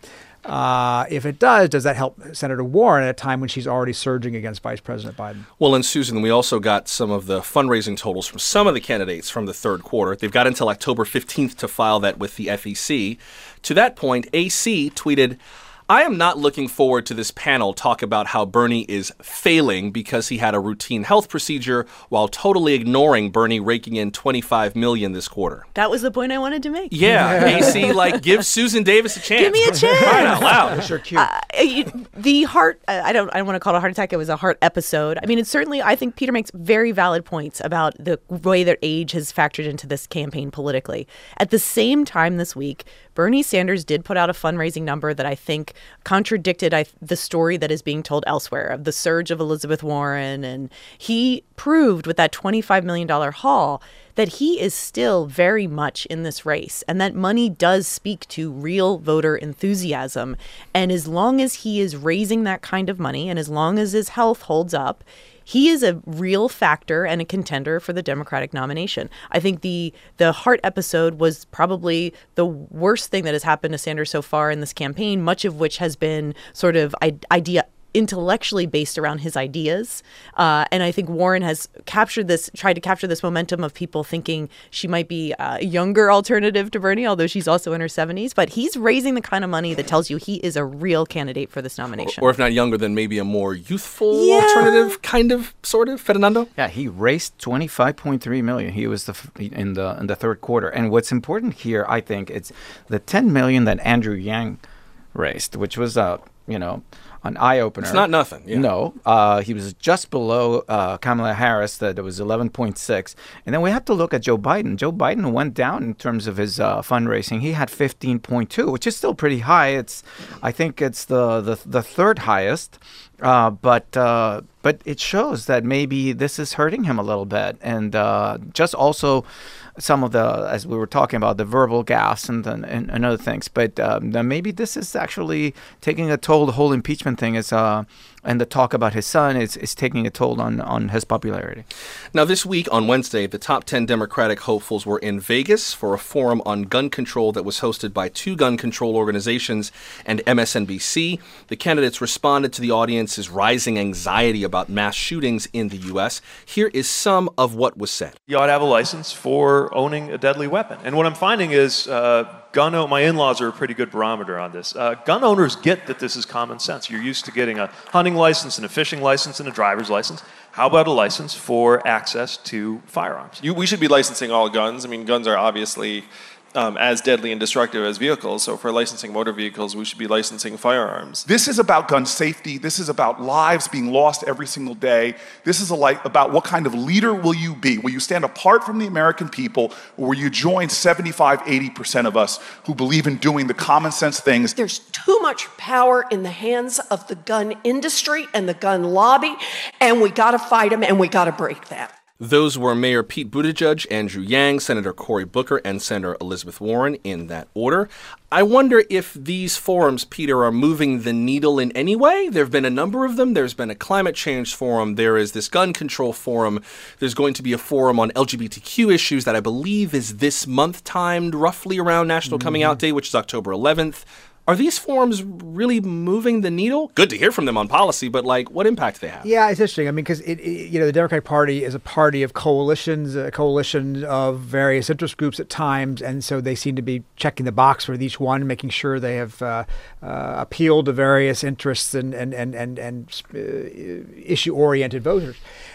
Uh, if it does, does that help Senator Warren at a time when she's already surging against Vice President Biden? Well, and Susan, we also got some of the fundraising totals from some of the candidates from the third quarter. They've got until October fifteenth to file that with the F E C. To that point, A C tweeted, "I am not looking forward to this panel talk about how Bernie is failing because he had a routine health procedure while totally ignoring Bernie raking in twenty-five million dollars this quarter." That was the point I wanted to make. Yeah, A C, like, give Susan Davis a chance. Give me a chance. Crying out loud. Sure, cute. Uh, you, the heart, uh, I don't I don't want to call it a heart attack. It was a heart episode. I mean, it's certainly, I think Peter makes very valid points about the way that age has factored into this campaign politically. At the same time this week, Bernie Sanders did put out a fundraising number that I think contradicted I, the story that is being told elsewhere of the surge of Elizabeth Warren. And he proved with that twenty-five million dollars haul that he is still very much in this race, and that money does speak to real voter enthusiasm. And as long as he is raising that kind of money, and as long as his health holds up, he is a real factor and a contender for the Democratic nomination. I think the the heart episode was probably the worst thing that has happened to Sanders so far in this campaign, much of which has been sort of idea intellectually based around his ideas. Uh, and I think Warren has captured this, tried to capture this momentum of people thinking she might be a younger alternative to Bernie, although she's also in her seventies. But he's raising the kind of money that tells you he is a real candidate for this nomination. Or, or if not younger, then maybe a more youthful yeah. alternative, kind of, sort of, Fernando? Yeah, he raised twenty-five point three million dollars. He was the f- in the in the third quarter. And what's important here, I think, it's the ten million dollars that Andrew Yang raised, which was, uh, you know, an eye-opener. It's not nothing. Yeah. No. Uh, he was just below uh, Kamala Harris. That it was eleven point six. And then we have to look at Joe Biden. Joe Biden went down in terms of his uh, fundraising. He had fifteen point two, which is still pretty high. It's, I think it's the, the, the third highest. Uh, but uh, but it shows that maybe this is hurting him a little bit. And uh, just also some of the, as we were talking about, the verbal gaffes and, and, and other things. But um, maybe this is actually taking a toll. The whole impeachment thing is, uh, and the talk about his son is, is taking a toll on, on his popularity. Now, this week on Wednesday, the top ten Democratic hopefuls were in Vegas for a forum on gun control that was hosted by two gun control organizations and M S N B C. The candidates responded to the audience's rising anxiety about mass shootings in the U S. Here is some of what was said. You ought to have a license for owning a deadly weapon. And what I'm finding is uh, gun o- my in-laws are a pretty good barometer on this. Uh, gun owners get that this is common sense. You're used to getting a hunting license and a fishing license and a driver's license. How about a license for access to firearms? You, we should be licensing all guns. I mean, guns are obviously um, as deadly and destructive as vehicles. So for licensing motor vehicles, we should be licensing firearms. This is about gun safety. This is about lives being lost every single day. This is a li- about what kind of leader will you be? Will you stand apart from the American people, or will you join seventy-five, eighty percent of us who believe in doing the common sense things? There's too much power in the hands of the gun industry and the gun lobby, and we got to fight them, and we got to break that. Those were Mayor Pete Buttigieg, Andrew Yang, Senator Cory Booker, and Senator Elizabeth Warren in that order. I wonder if these forums, Peter, are moving the needle in any way. There have been a number of them. There's been a climate change forum. There is this gun control forum. There's going to be a forum on L G B T Q issues that I believe is this month, timed roughly around National mm-hmm. Coming Out Day, which is October eleventh. Are these forums really moving the needle? Good to hear from them on policy, but like, what impact do they have? Yeah, it's interesting. I mean, because it, it, you know, the Democratic Party is a party of coalitions, a coalition of various interest groups at times, and so they seem to be checking the box with each one, making sure they have uh, uh, appealed to various interests and and and and, and uh, issue-oriented voters.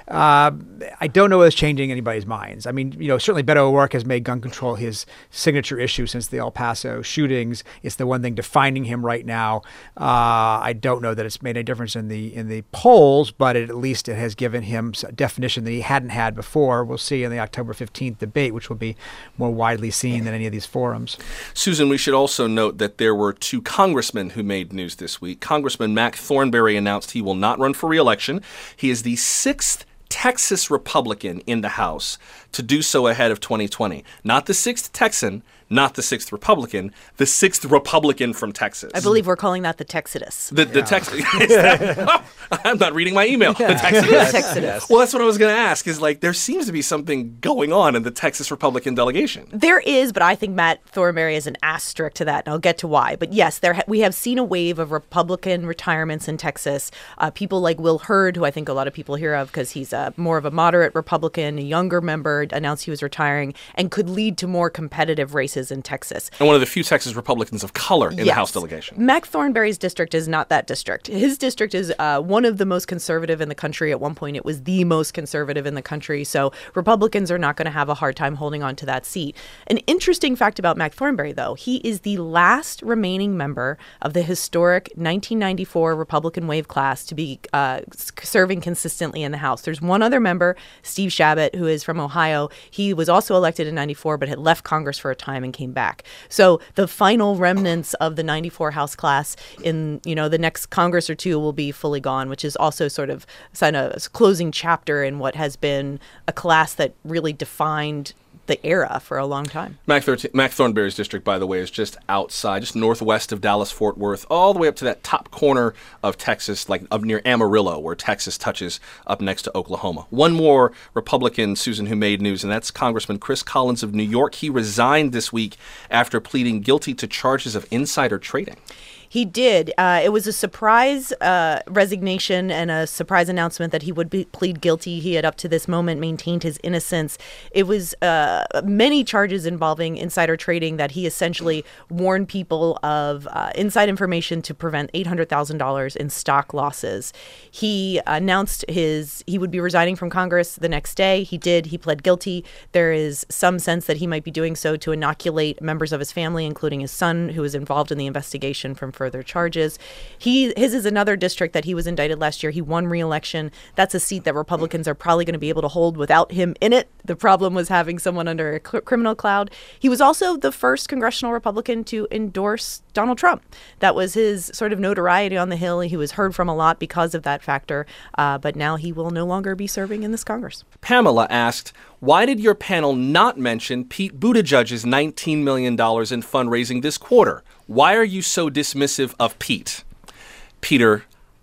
uh, I don't know what's changing anybody's minds. I mean, you know, certainly Beto O'Rourke has made gun control his signature issue since the El Paso shootings. It's the one thing defining him right now. Uh, I don't know that it's made a difference in the in the polls, but it, at least it has given him a definition that he hadn't had before. We'll see in the October fifteenth debate, which will be more widely seen than any of these forums. Susan, we should also note that there were two congressmen who made news this week. Congressman Mac Thornberry announced he will not run for re-election. He is the sixth Texas Republican in the House to do so ahead of twenty twenty. Not the sixth Texan, not the sixth Republican, the sixth Republican from Texas. I believe we're calling that the Texidus. The, the yeah. Texas. Oh, I'm not reading my email. The Texidus. Texidus. Well, that's what I was going to ask. Is like there seems to be something going on in the Texas Republican delegation. There is, but I think Matt Thornberry is an asterisk to that, and I'll get to why. But yes, there ha- we have seen a wave of Republican retirements in Texas. Uh, people like Will Hurd, who I think a lot of people hear of because he's a, more of a moderate Republican, a younger member, announced he was retiring, and could lead to more competitive races in Texas. And one of the few Texas Republicans of color in yes. the House delegation. Mac Thornberry's district is not that district. His district is uh, one of the most conservative in the country. At one point, it was the most conservative in the country. So Republicans are not going to have a hard time holding on to that seat. An interesting fact about Mac Thornberry, though, he is the last remaining member of the historic nineteen ninety-four Republican wave class to be uh, serving consistently in the House. There's one other member, Steve Chabot, who is from Ohio. He was also elected in ninety-four, but had left Congress for a time and came back. So the final remnants of the ninety-four House class in, you know, the next Congress or two will be fully gone, which is also sort of kind of a closing chapter in what has been a class that really defined the era for a long time. Mac, thirteen, Mac Thornberry's district, by the way, is just outside, just northwest of Dallas-Fort Worth, all the way up to that top corner of Texas, like up near Amarillo, where Texas touches up next to Oklahoma. One more Republican, Susan, who made news, and that's Congressman Chris Collins of New York. He resigned this week after pleading guilty to charges of insider trading. He did. Uh, it was a surprise uh, resignation and a surprise announcement that he would be, plead guilty. He had up to this moment maintained his innocence. It was uh, many charges involving insider trading that he essentially warned people of uh, inside information to prevent eight hundred thousand dollars in stock losses. He announced his he would be resigning from Congress the next day. He did. He pled guilty. There is some sense that he might be doing so to inoculate members of his family, including his son, who was involved in the investigation, from further charges. He his is another district that he was indicted last year. He won re-election. That's a seat that Republicans are probably going to be able to hold without him in it. The problem was having someone under a cl- criminal cloud. He was also the first congressional Republican to endorse Donald Trump. That was his sort of notoriety on the Hill. He was heard from a lot because of that factor, uh, but now he will no longer be serving in this Congress. Pamela asked, why did your panel not mention Pete Buttigieg's nineteen million dollars in fundraising this quarter? Why are you so dismissive of Pete? Peter,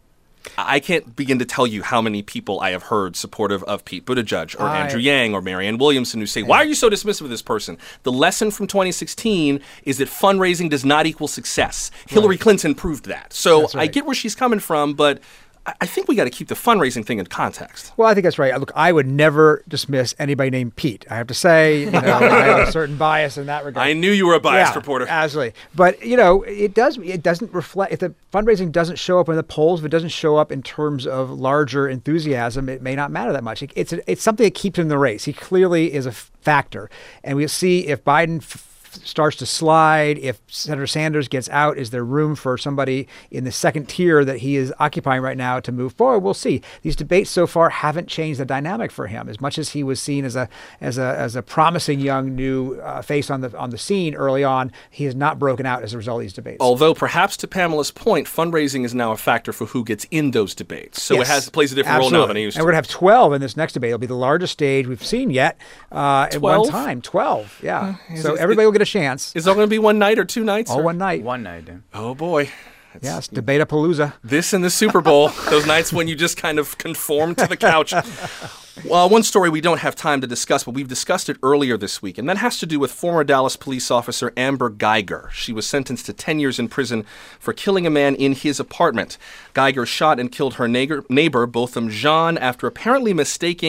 I can't begin to tell you how many people I have heard supportive of Pete Buttigieg or I, Andrew Yang or Marianne Williamson who say, why are you so dismissive of this person? The lesson from twenty sixteen is that fundraising does not equal success. Right. Hillary Clinton proved that. So right. I get where she's coming from, but I think we got to keep the fundraising thing in context. Well, I think that's right. Look, I would never dismiss anybody named Pete. I have to say, you know, I have a certain bias in that regard. I knew you were a biased yeah, reporter. Absolutely. But, you know, it does. It doesn't reflect. If the fundraising doesn't show up in the polls, if it doesn't show up in terms of larger enthusiasm, it may not matter that much. It, it's a, it's something that keeps him in the race. He clearly is a factor, and we'll see if Biden F- starts to slide, if Senator Sanders gets out, is there room for somebody in the second tier that he is occupying right now to move forward? We'll see. These debates so far haven't changed the dynamic for him. As much as he was seen as a as a as a promising young new uh, face on the on the scene early on, he has not broken out as a result of these debates. Although perhaps to Pamela's point, fundraising is now a factor for who gets in those debates. So yes, it has plays a different absolutely. role now than it used to. And we're going to have twelve in this next debate. It'll be the largest stage we've seen yet uh, at one time. twelve, yeah. Uh, so everybody it, will get a chance. Is it all going to be one night or two nights? All or? one night. One night. Yeah. Oh, boy. It's, yes, debate-a-palooza. This and the Super Bowl, those nights when you just kind of conform to the couch. Well, one story we don't have time to discuss, but we've discussed it earlier this week, and that has to do with former Dallas police officer Amber Geiger. She was sentenced to ten years in prison for killing a man in his apartment. Geiger shot and killed her neighbor, neighbor Botham Jean, after apparently mistaking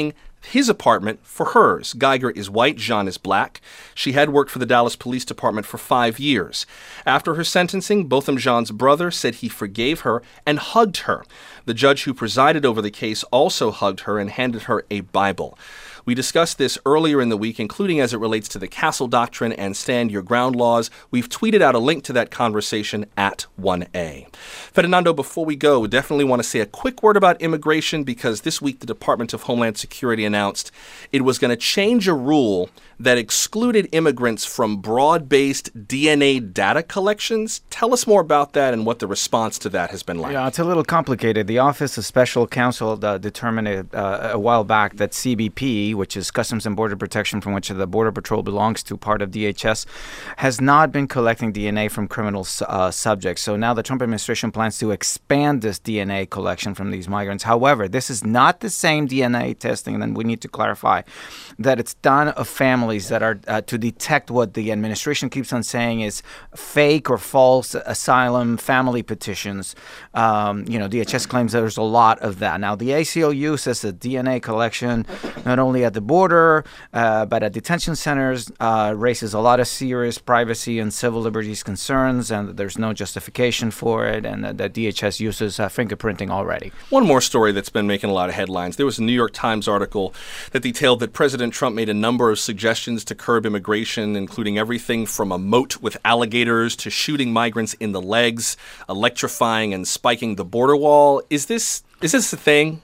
his apartment for hers. Geiger is white, Jean is black. She had worked for the Dallas Police Department for five years. After her sentencing, Botham Jean's brother said he forgave her and hugged her. The judge who presided over the case also hugged her and handed her a Bible. We discussed this earlier in the week, including as it relates to the Castle Doctrine and Stand Your Ground laws. We've tweeted out a link to that conversation at one A. Fernando, before we go, we definitely want to say a quick word about immigration, because this week the Department of Homeland Security announced it was going to change a rule that excluded immigrants from broad-based D N A data collections. Tell us more about that and what the response to that has been like. Yeah, it's a little complicated. The Office of Special Counsel uh, determined uh, a while back that C B P, which is Customs and Border Protection, from which the Border Patrol belongs to, part of D H S, has not been collecting D N A from criminal uh, subjects. So now the Trump administration plans to expand this D N A collection from these migrants. However, this is not the same D N A testing, and we need to clarify that it's done of families that are uh, to detect what the administration keeps on saying is fake or false asylum family petitions. Um, you know, D H S claims there's a lot of that. Now, the A C L U says that D N A collection, not only at the border, uh, but at detention centers, uh, raises a lot of serious privacy and civil liberties concerns, and that there's no justification for it, and that, that D H S uses uh, fingerprinting already. One more story that's been making a lot of headlines. There was a New York Times article that detailed that President Trump made a number of suggestions to curb immigration, including everything from a moat with alligators to shooting migrants in the legs, electrifying and spiking the border wall. Is this is this a thing?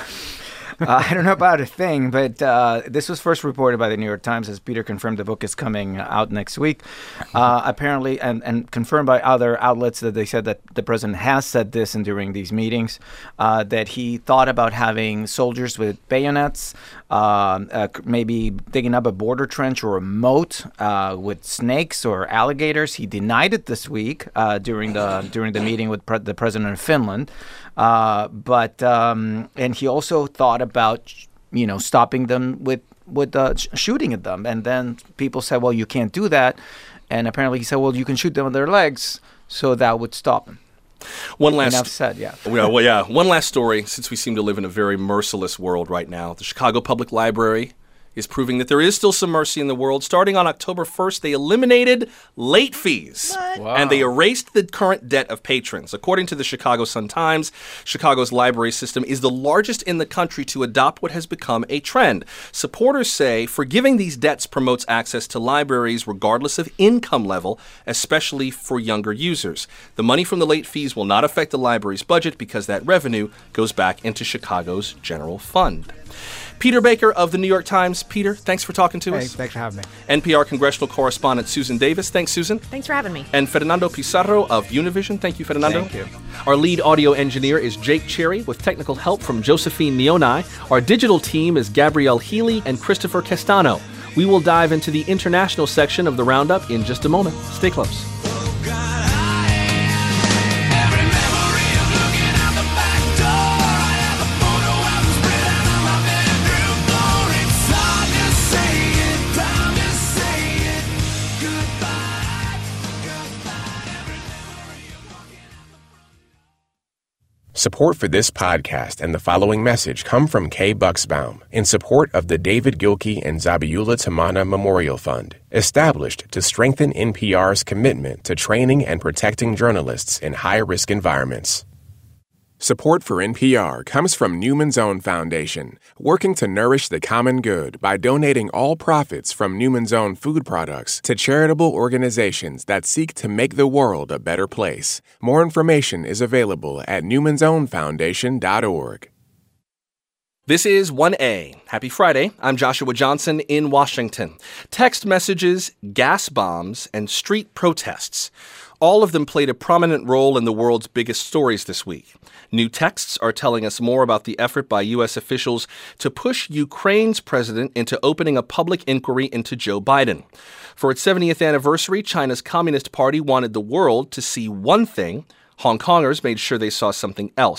Uh, I don't know about a thing, but uh, this was first reported by the New York Times. As Peter confirmed, the book is coming out next week. Uh, apparently, and, and confirmed by other outlets that they said that the president has said this and during these meetings, uh, that he thought about having soldiers with bayonets, uh, uh, maybe digging up a border trench or a moat uh, with snakes or alligators. He denied it this week uh, during the during the meeting with pre- the president of Finland. Uh, but um, and he also thought about, you know, stopping them with with uh, sh- shooting at them. And then people said, well, you can't do that. And apparently he said, well, you can shoot them in their legs, so that would stop them. One last Enough said, yeah. well, well, yeah. One last story, since we seem to live in a very merciless world right now. The Chicago Public Library is proving that there is still some mercy in the world. Starting on October first, they eliminated late fees. Wow. And they erased the current debt of patrons. According to the Chicago Sun-Times, Chicago's library system is the largest in the country to adopt what has become a trend. Supporters say forgiving these debts promotes access to libraries regardless of income level, especially for younger users. The money from the late fees will not affect the library's budget because that revenue goes back into Chicago's general fund. Peter Baker of the New York Times. Peter, thanks for talking to hey, us. Thanks for having me. N P R congressional correspondent Susan Davis. Thanks, Susan. Thanks for having me. And Fernando Pizarro of Univision. Thank you, Fernando. Thank you. Our lead audio engineer is Jake Cherry with technical help from Josephine Neonai. Our digital team is Gabrielle Healy and Christopher Castano. We will dive into the international section of the Roundup in just a moment. Stay close. Support for this podcast and the following message come from Kay Bucksbaum in support of the David Gilkey and Zabiula Tamana Memorial Fund, established to strengthen N P R's commitment to training and protecting journalists in high-risk environments. Support for N P R comes from Newman's Own Foundation, working to nourish the common good by donating all profits from Newman's Own food products to charitable organizations that seek to make the world a better place. More information is available at newmans own foundation dot org. This is one A. Happy Friday. I'm Joshua Johnson in Washington. Text messages, gas bombs, and street protests. All of them played a prominent role in the world's biggest stories this week. New texts are telling us more about the effort by U S officials to push Ukraine's president into opening a public inquiry into Joe Biden. For its seventieth anniversary, China's Communist Party wanted the world to see one thing. Hong Kongers made sure they saw something else.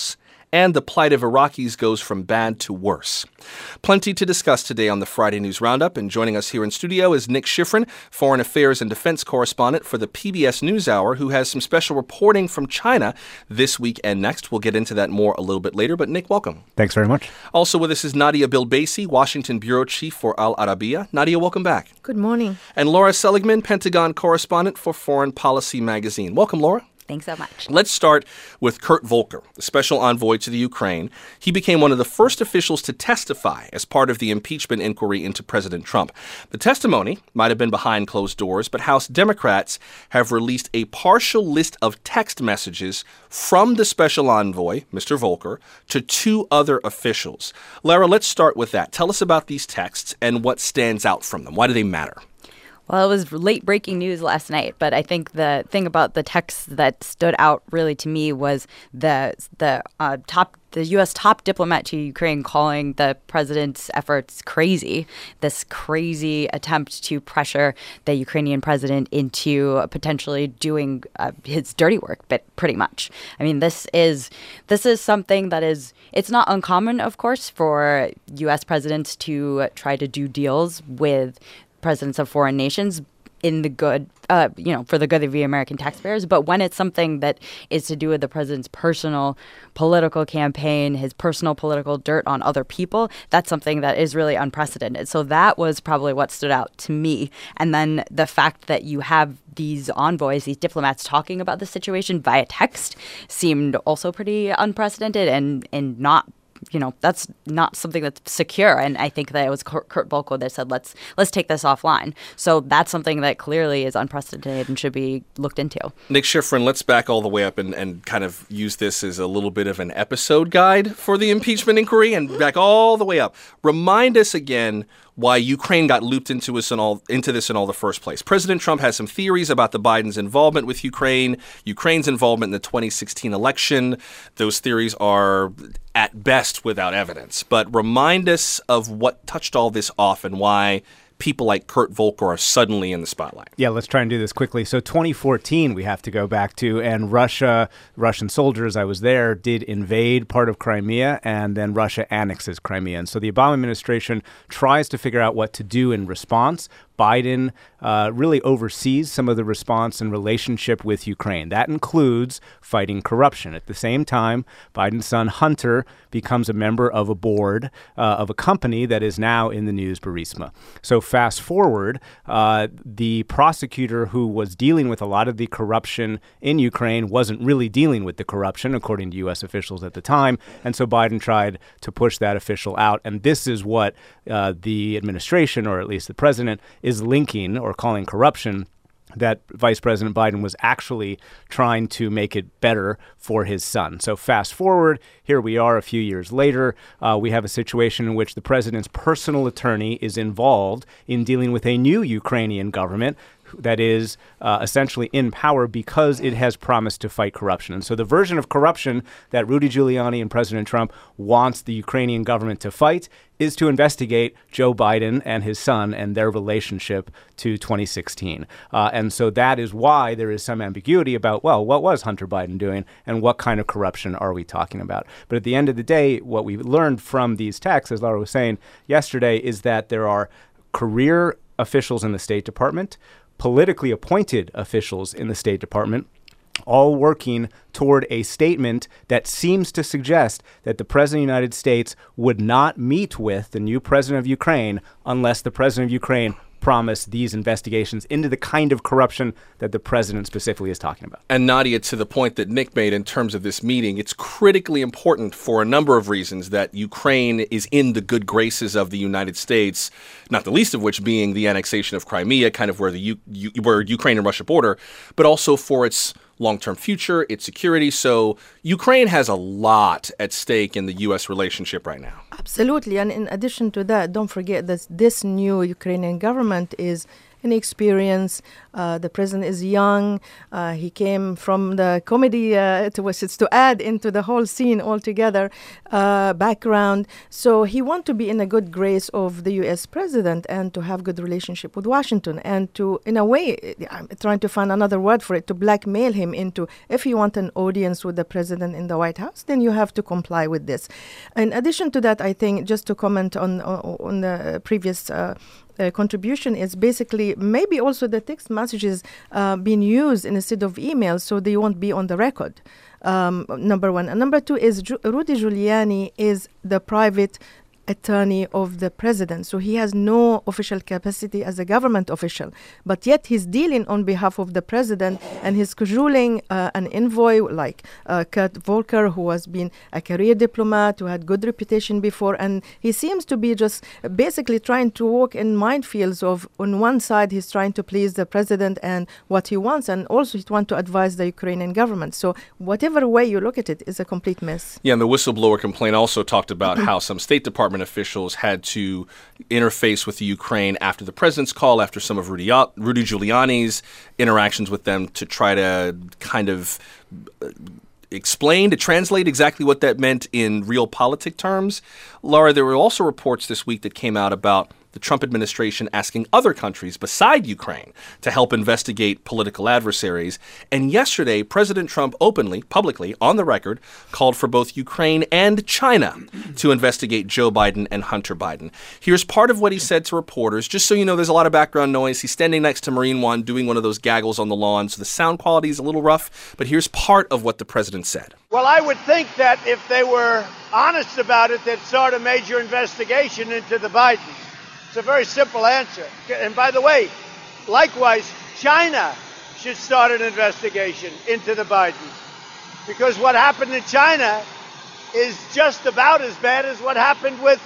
and the plight of Iraqis goes from bad to worse. Plenty to discuss today on the Friday News Roundup, and joining us here in studio is Nick Schifrin, Foreign Affairs and Defense Correspondent for the P B S NewsHour, who has some special reporting from China this week and next. We'll get into that more a little bit later, but Nick, welcome. Thanks very much. Also with us is Nadia Bilbaisi, Washington Bureau Chief for Al Arabiya. Nadia, welcome back. Good morning. And Laura Seligman, Pentagon Correspondent for Foreign Policy Magazine. Welcome, Laura. Thanks so much. Let's start with Kurt Volker, the special envoy to the Ukraine. He became one of the first officials to testify as part of the impeachment inquiry into President Trump. The testimony might have been behind closed doors, but House Democrats have released a partial list of text messages from the special envoy, Mister Volker, to two other officials. Lara, let's start with that. Tell us about these texts and what stands out from them. Why do they matter? Well, it was late breaking news last night, but I think the thing about the text that stood out really to me was the the uh, top the U S top diplomat to Ukraine calling the president's efforts crazy, this crazy attempt to pressure the Ukrainian president into potentially doing uh, his dirty work, but pretty much. I mean, this is this is something that is, it's not uncommon, of course, for U S presidents to try to do deals with presidents of foreign nations in the good, uh, you know, for the good of the American taxpayers. But when it's something that is to do with the president's personal political campaign, his personal political dirt on other people, that's something that is really unprecedented. So that was probably what stood out to me. And then the fact that you have these envoys, these diplomats talking about the situation via text seemed also pretty unprecedented and, and not you know, that's not something that's secure. And I think that it was Kurt Volker that said, let's let's take this offline. So that's something that clearly is unprecedented and should be looked into. Nick Schifrin, let's back all the way up and, and kind of use this as a little bit of an episode guide for the impeachment inquiry and back all the way up. Remind us again why Ukraine got looped into this in all into this in all the first place. President Trump has some theories about the Biden's involvement with Ukraine, Ukraine's involvement in the twenty sixteen election. Those theories are at best without evidence. But remind us of what touched all this off and why people like Kurt Volker are suddenly in the spotlight. Yeah, let's try and do this quickly. So twenty fourteen, we have to go back to, and Russia, Russian soldiers, I was there, did invade part of Crimea, and then Russia annexes Crimea. And so the Obama administration tries to figure out what to do in response. Biden uh, really oversees some of the response and relationship with Ukraine. That includes fighting corruption. At the same time, Biden's son Hunter becomes a member of a board uh, of a company that is now in the news, Burisma. So fast forward, uh, the prosecutor who was dealing with a lot of the corruption in Ukraine wasn't really dealing with the corruption, according to U S officials at the time. And so Biden tried to push that official out. And this is what uh, the administration, or at least the president, is linking or calling corruption, that Vice President Biden was actually trying to make it better for his son. So fast forward, here we are a few years later. Uh, we have a situation in which the president's personal attorney is involved in dealing with a new Ukrainian government that is uh, essentially in power because it has promised to fight corruption. And so the version of corruption that Rudy Giuliani and President Trump wants the Ukrainian government to fight is to investigate Joe Biden and his son and their relationship to twenty sixteen. Uh, and so that is why there is some ambiguity about, well, what was Hunter Biden doing and what kind of corruption are we talking about? But at the end of the day, what we learned from these texts, as Laura was saying yesterday, is that there are career officials in the State Department, politically appointed officials in the State Department, all working toward a statement that seems to suggest that the President of the United States would not meet with the new President of Ukraine unless the President of Ukraine promised these investigations into the kind of corruption that the president specifically is talking about. And Nadia, to the point that Nick made in terms of this meeting, it's critically important for a number of reasons that Ukraine is in the good graces of the United States, not the least of which being the annexation of Crimea, kind of where the U- U- where Ukraine and Russia border, but also for its long-term future, its security. So Ukraine has a lot at stake in the U S relationship right now. Absolutely. And in addition to that, don't forget that this new Ukrainian government is any experience. Uh, the president is young. Uh, he came from the comedy, uh, to, which is to add into the whole scene altogether, uh, background. So he wants to be in a good grace of the U S president and to have good relationship with Washington and to, in a way, I'm trying to find another word for it, to blackmail him into, if you want an audience with the president in the White House, then you have to comply with this. In addition to that, I think, just to comment on, on the previous uh, Uh, contribution is basically maybe also the text messages uh, being used instead of emails so they won't be on the record. Um, number one. And number two is Ju- Rudy Giuliani is the private attorney of the president. So he has no official capacity as a government official, but yet he's dealing on behalf of the president and he's cajoling uh, an envoy like uh, Kurt Volker, who has been a career diplomat, who had good reputation before, and he seems to be just basically trying to walk in minefields of, on one side, he's trying to please the president and what he wants, and also he wants to advise the Ukrainian government. So whatever way you look at it, is a complete mess. Yeah, and the whistleblower complaint also talked about how some State Department officials had to interface with the Ukraine after the president's call, after some of Rudy, Rudy Giuliani's interactions with them, to try to kind of explain, to translate exactly what that meant in realpolitik terms. Laura, there were also reports this week that came out about the Trump administration asking other countries beside Ukraine to help investigate political adversaries. And yesterday, President Trump openly, publicly, on the record, called for both Ukraine and China to investigate Joe Biden and Hunter Biden. Here's part of what he said to reporters. Just so you know, there's a lot of background noise. He's standing next to Marine One doing one of those gaggles on the lawn, so the sound quality is a little rough. But here's part of what the president said. Well, I would think that if they were honest about it, they'd start a major investigation into the Bidens. It's a very simple answer. And by the way, likewise, China should start an investigation into the Bidens. Because what happened in China is just about as bad as what happened with,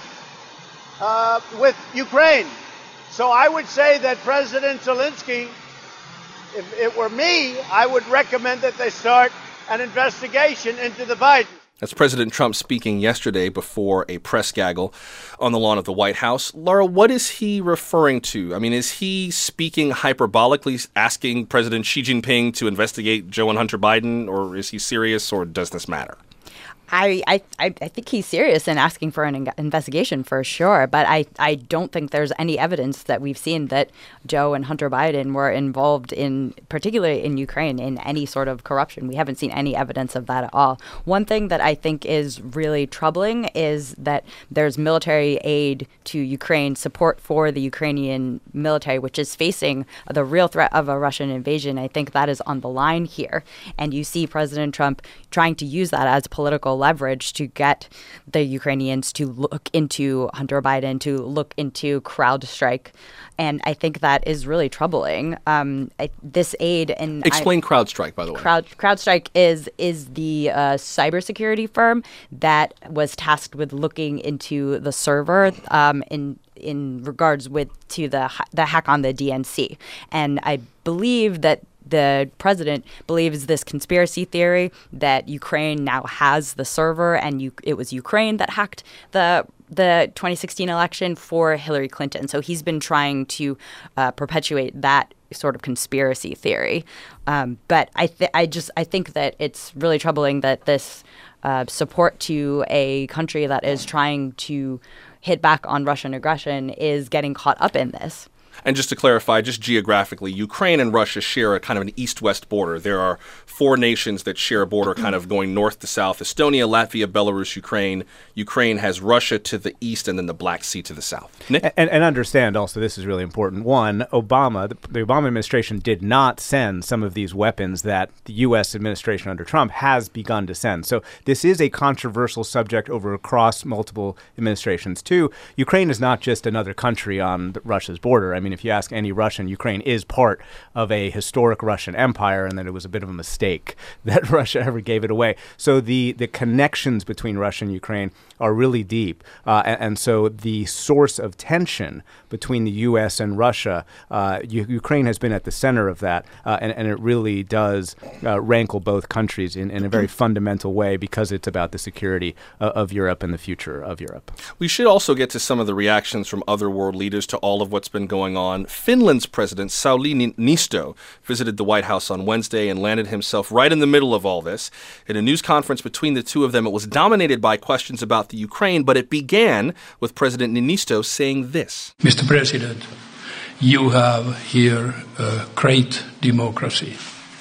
uh, with Ukraine. So I would say that President Zelensky, if it were me, I would recommend that they start an investigation into the Bidens. That's President Trump speaking yesterday before a press gaggle on the lawn of the White House. Laura, what is he referring to? I mean, is he speaking hyperbolically, asking President Xi Jinping to investigate Joe and Hunter Biden, or is he serious, or does this matter? I, I, I think he's serious in asking for an investigation for sure, but I, I don't think there's any evidence that we've seen that Joe and Hunter Biden were involved in, particularly in Ukraine, in any sort of corruption. We haven't seen any evidence of that at all. One thing that I think is really troubling is that there's military aid to Ukraine, support for the Ukrainian military, which is facing the real threat of a Russian invasion. I think that is on the line here. And you see President Trump trying to use that as political leverage to get the Ukrainians to look into Hunter Biden, to look into CrowdStrike. And I think that is really troubling. Um, I, this aid and explain I, CrowdStrike, by the way. Crowd, CrowdStrike is is the uh, cybersecurity firm that was tasked with looking into the server um, in in regards with to the the hack on the D N C. And I believe that the president believes this conspiracy theory that Ukraine now has the server and you, it was Ukraine that hacked the the twenty sixteen election for Hillary Clinton. So he's been trying to uh, perpetuate that sort of conspiracy theory. Um, but I th- I just I think that it's really troubling that this uh, support to a country that is trying to hit back on Russian aggression is getting caught up in this. And just to clarify, just geographically, Ukraine and Russia share a kind of an east-west border. There are four nations that share a border kind of going north to south: Estonia, Latvia, Belarus, Ukraine. Ukraine has Russia to the east and then the Black Sea to the south. Nick? And, and understand also, this is really important. One, Obama, the, the Obama administration did not send some of these weapons that the U S administration under Trump has begun to send. So this is a controversial subject over across multiple administrations. Two, Ukraine is not just another country on Russia's border. I mean, if you ask any Russian, Ukraine is part of a historic Russian empire, and that it was a bit of a mistake that Russia ever gave it away. So the, the connections between Russia and Ukraine are really deep. Uh, and, and so the source of tension between the U S and Russia, uh, U- Ukraine has been at the center of that, uh, and, and it really does uh, rankle both countries in, in a very fundamental way because it's about the security uh, of Europe and the future of Europe. We should also get to some of the reactions from other world leaders to all of what's been going going on. Finland's President Sauli Niinisto visited the White House on Wednesday and landed himself right in the middle of all this. In a news conference between the two of them, it was dominated by questions about the Ukraine, but it began with President Niinisto saying this. Mister President, you have here a great democracy.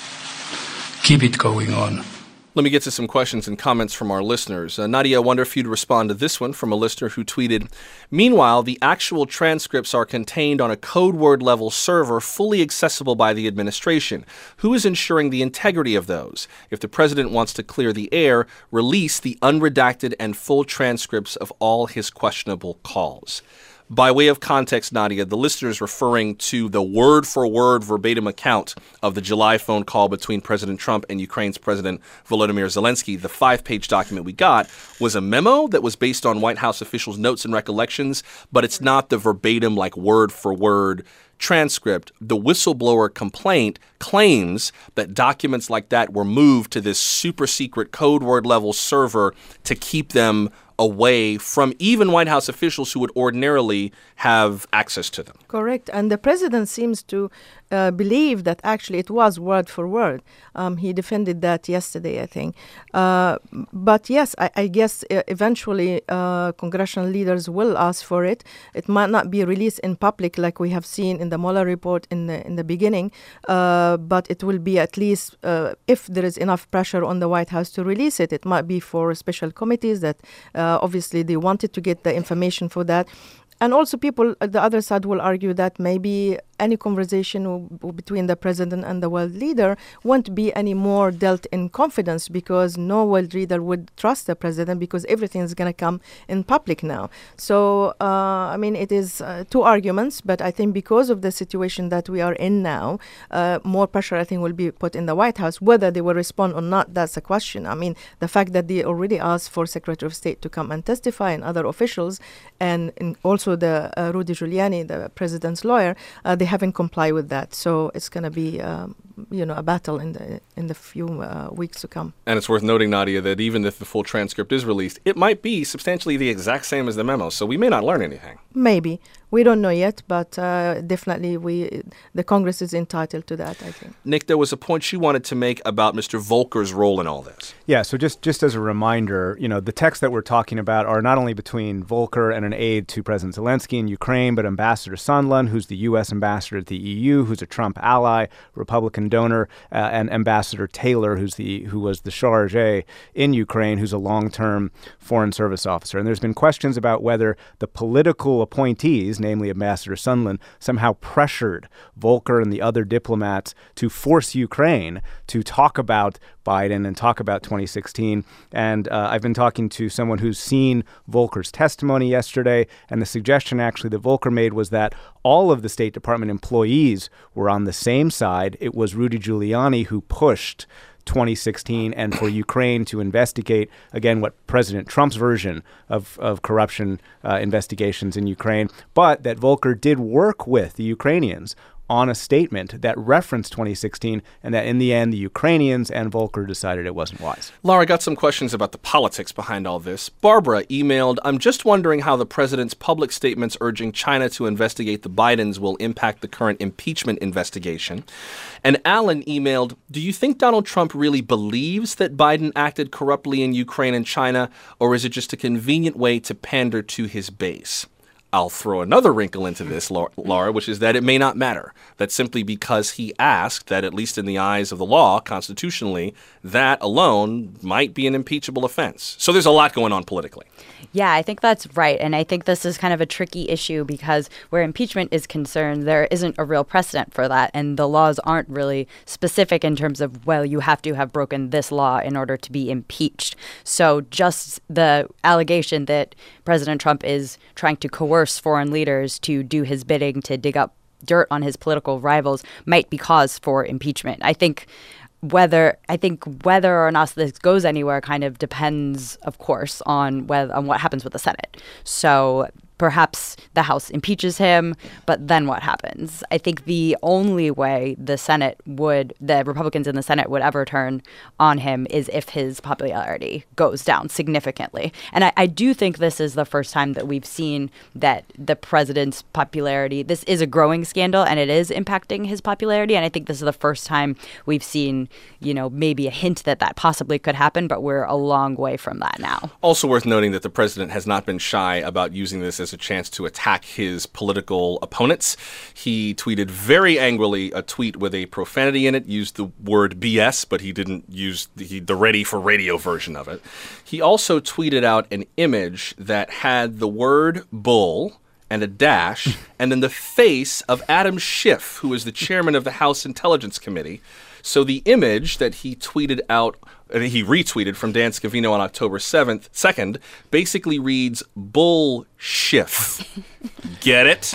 Keep it going on. Let me get to some questions and comments from our listeners. Uh, Nadia, I wonder if you'd respond to this one from a listener who tweeted, meanwhile, the actual transcripts are contained on a code word level server fully accessible by the administration. Who is ensuring the integrity of those? If the president wants to clear the air, release the unredacted and full transcripts of all his questionable calls. By way of context, Nadia, the listener is referring to the word-for-word verbatim account of the July phone call between President Trump and Ukraine's President Volodymyr Zelensky. The five-page document we got was a memo that was based on White House officials' notes and recollections, but it's not the verbatim, like word-for-word transcript. The whistleblower complaint claims that documents like that were moved to this super-secret code word level server to keep them away from even White House officials who would ordinarily have access to them. Correct. And the president seems to uh, believe that actually it was word for word. Um, he defended that yesterday, I think. Uh, but yes, I, I guess uh, eventually uh, congressional leaders will ask for it. It might not be released in public like we have seen in the Mueller report in the, in the beginning, uh, but it will be at least, uh, if there is enough pressure on the White House to release it, it might be for special committees that uh, obviously they wanted to get the information for that. And also people at the other side will argue that maybe any conversation w- between the president and the world leader won't be any more dealt in confidence because no world leader would trust the president because everything is going to come in public now. So, uh, I mean, it is uh, two arguments, but I think because of the situation that we are in now, uh, more pressure, I think, will be put in the White House. Whether they will respond or not, that's a question. I mean, the fact that they already asked for Secretary of State to come and testify and other officials, and, and also the uh, Rudy Giuliani, the president's lawyer, uh, they haven't complied with that. So it's going to be, um, you know, a battle in the in the few uh, weeks to come. And it's worth noting, Nadia, that even if the full transcript is released, it might be substantially the exact same as the memo. So we may not learn anything. Maybe. We don't know yet, but uh, definitely we the Congress is entitled to that, I think. Nick, there was a point you wanted to make about Mister Volker's role in all this. Yeah, so just, just as a reminder, you know, the texts that we're talking about are not only between Volker and an aide to President Zelensky in Ukraine, but Ambassador Sondland, who's the U S ambassador at the E U, who's a Trump ally, Republican donor, uh, and Ambassador Taylor, who's the who was the chargé in Ukraine, who's a long-term Foreign Service officer. And there's been questions about whether the political appointees, namely Ambassador Sondland, somehow pressured Volker and the other diplomats to force Ukraine to talk about Biden and talk about twenty sixteen. And uh, I've been talking to someone who's seen Volker's testimony yesterday, and the suggestion actually that Volker made was that all of the State Department employees were on the same side. It was Rudy Giuliani who pushed twenty sixteen and for Ukraine to investigate, again, what President Trump's version of, of corruption uh, investigations in Ukraine, but that Volker did work with the Ukrainians on a statement that referenced twenty sixteen, and that in the end, the Ukrainians and Volker decided it wasn't wise. Laura, I got some questions about the politics behind all this. Barbara emailed, I'm just wondering how the president's public statements urging China to investigate the Bidens will impact the current impeachment investigation. And Alan emailed, do you think Donald Trump really believes that Biden acted corruptly in Ukraine and China, or is it just a convenient way to pander to his base? I'll throw another wrinkle into this, Laura, which is that it may not matter. That simply because he asked that, at least in the eyes of the law, constitutionally, that alone might be an impeachable offense. So there's a lot going on politically. Yeah, I think that's right. And I think this is kind of a tricky issue because where impeachment is concerned, there isn't a real precedent for that. And the laws aren't really specific in terms of, well, you have to have broken this law in order to be impeached. So just the allegation that President Trump is trying to coerce foreign leaders to do his bidding, to dig up dirt on his political rivals, might be cause for impeachment. I think whether I think whether or not this goes anywhere kind of depends, of course, on whether on what happens with the Senate. So perhaps the House impeaches him, but then what happens? I think the only way the Senate would, the Republicans in the Senate would ever turn on him is if his popularity goes down significantly. And I, I do think this is the first time that we've seen that the president's popularity, this is a growing scandal and it is impacting his popularity. And I think this is the first time we've seen, you know, maybe a hint that that possibly could happen, but we're a long way from that now. Also worth noting that the president has not been shy about using this as a chance to attack his political opponents. He tweeted very angrily a tweet with a profanity in it, used the word B S, but he didn't use the, the ready for radio version of it. He also tweeted out an image that had the word bull and a dash, and then the face of Adam Schiff, who is the chairman of the House Intelligence Committee. So the image that he tweeted out, uh, he retweeted from Dan Scavino on October seventh, second, basically reads bull Schiff. Get it?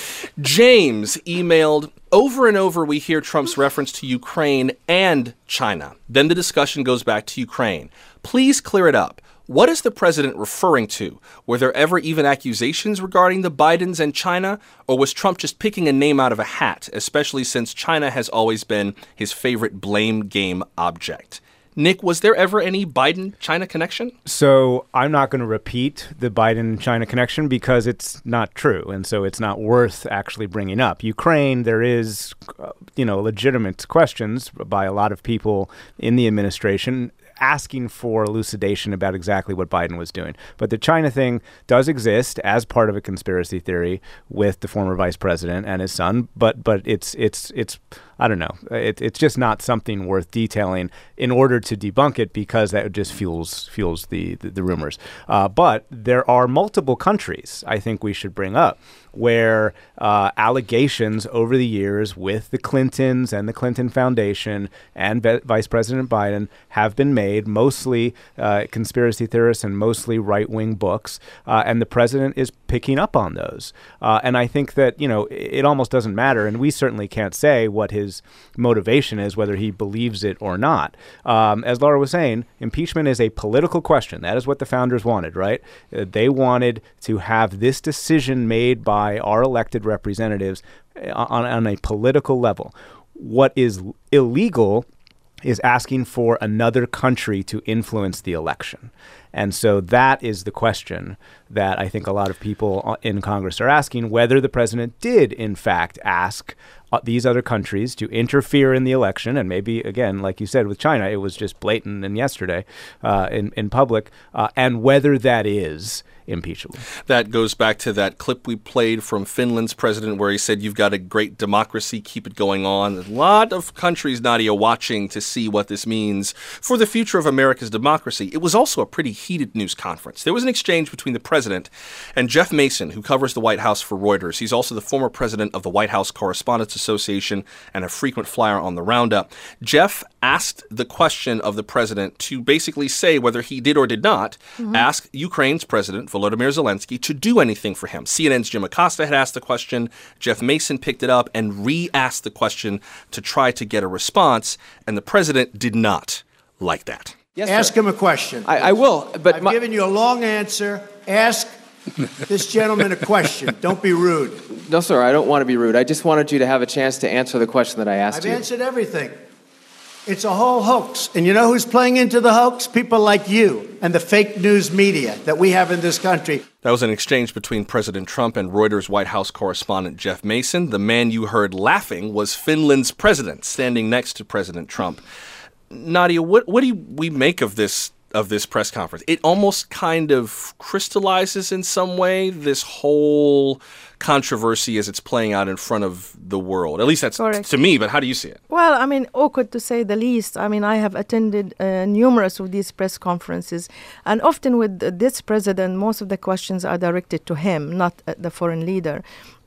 James emailed, over and over we hear Trump's reference to Ukraine and China. Then the discussion goes back to Ukraine. Please clear it up. What is the president referring to? Were there ever even accusations regarding the Bidens and China? Or was Trump just picking a name out of a hat, especially since China has always been his favorite blame game object? Nick, was there ever any Biden-China connection? So I'm not going to repeat the Biden-China connection because it's not true, and so it's not worth actually bringing up. Ukraine, there is, uh, you know, legitimate questions by a lot of people in the administration asking for elucidation about exactly what Biden was doing. But the China thing does exist as part of a conspiracy theory with the former vice president and his son, but but it's it's it's I don't know. It, it's just not something worth detailing in order to debunk it because that just fuels fuels the, the, the rumors. Uh, but there are multiple countries I think we should bring up where uh, allegations over the years with the Clintons and the Clinton Foundation and Be- Vice President Biden have been made, mostly uh, conspiracy theorists and mostly right-wing books, uh, and the president is picking up on those. Uh, and I think that, you know, it, it almost doesn't matter, and we certainly can't say what his motivation is, whether he believes it or not. Um, as Laura was saying, impeachment is a political question. That is what the founders wanted, right? Uh, they wanted to have this decision made by our elected representatives on, on a political level. What is illegal is asking for another country to influence the election. And so that is the question that I think a lot of people in Congress are asking, whether the president did, in fact, ask uh, these other countries to interfere in the election. And maybe, again, like you said, with China, it was just blatant and yesterday uh, in, in public, uh, and whether that is impeachable. That goes back to that clip we played from Finland's president where he said, you've got a great democracy, keep it going on. A lot of countries, Nadia, watching to see what this means for the future of America's democracy. It was also a pretty heated news conference. There was an exchange between the president and Jeff Mason, who covers the White House for Reuters. He's also the former president of the White House Correspondents Association and a frequent flyer on the Roundup. Jeff asked the question of the president to basically say whether he did or did not mm-hmm. ask Ukraine's president, Volodymyr Zelensky, to do anything for him. C N N's Jim Acosta had asked the question. Jeff Mason picked it up and re-asked the question to try to get a response, and the president did not like that. Yes, Ask sir. him a question. I, I will, but I've my- given you a long answer. Ask this gentleman a question. Don't be rude. No, sir, I don't want to be rude. I just wanted you to have a chance to answer the question that I asked I've you. I've answered everything. It's a whole hoax. And you know who's playing into the hoax? People like you and the fake news media that we have in this country. That was an exchange between President Trump and Reuters White House correspondent Jeff Mason. The man you heard laughing was Finland's president, standing next to President Trump. Nadia, what, what do we make of this of this press conference? It almost kind of crystallizes in some way this whole controversy as it's playing out in front of the world. At least that's Correct. To me, but how do you see it? Well, I mean, awkward to say the least. I mean, I have attended uh, numerous of these press conferences, and often with uh, this president, most of the questions are directed to him, not uh, the foreign leader.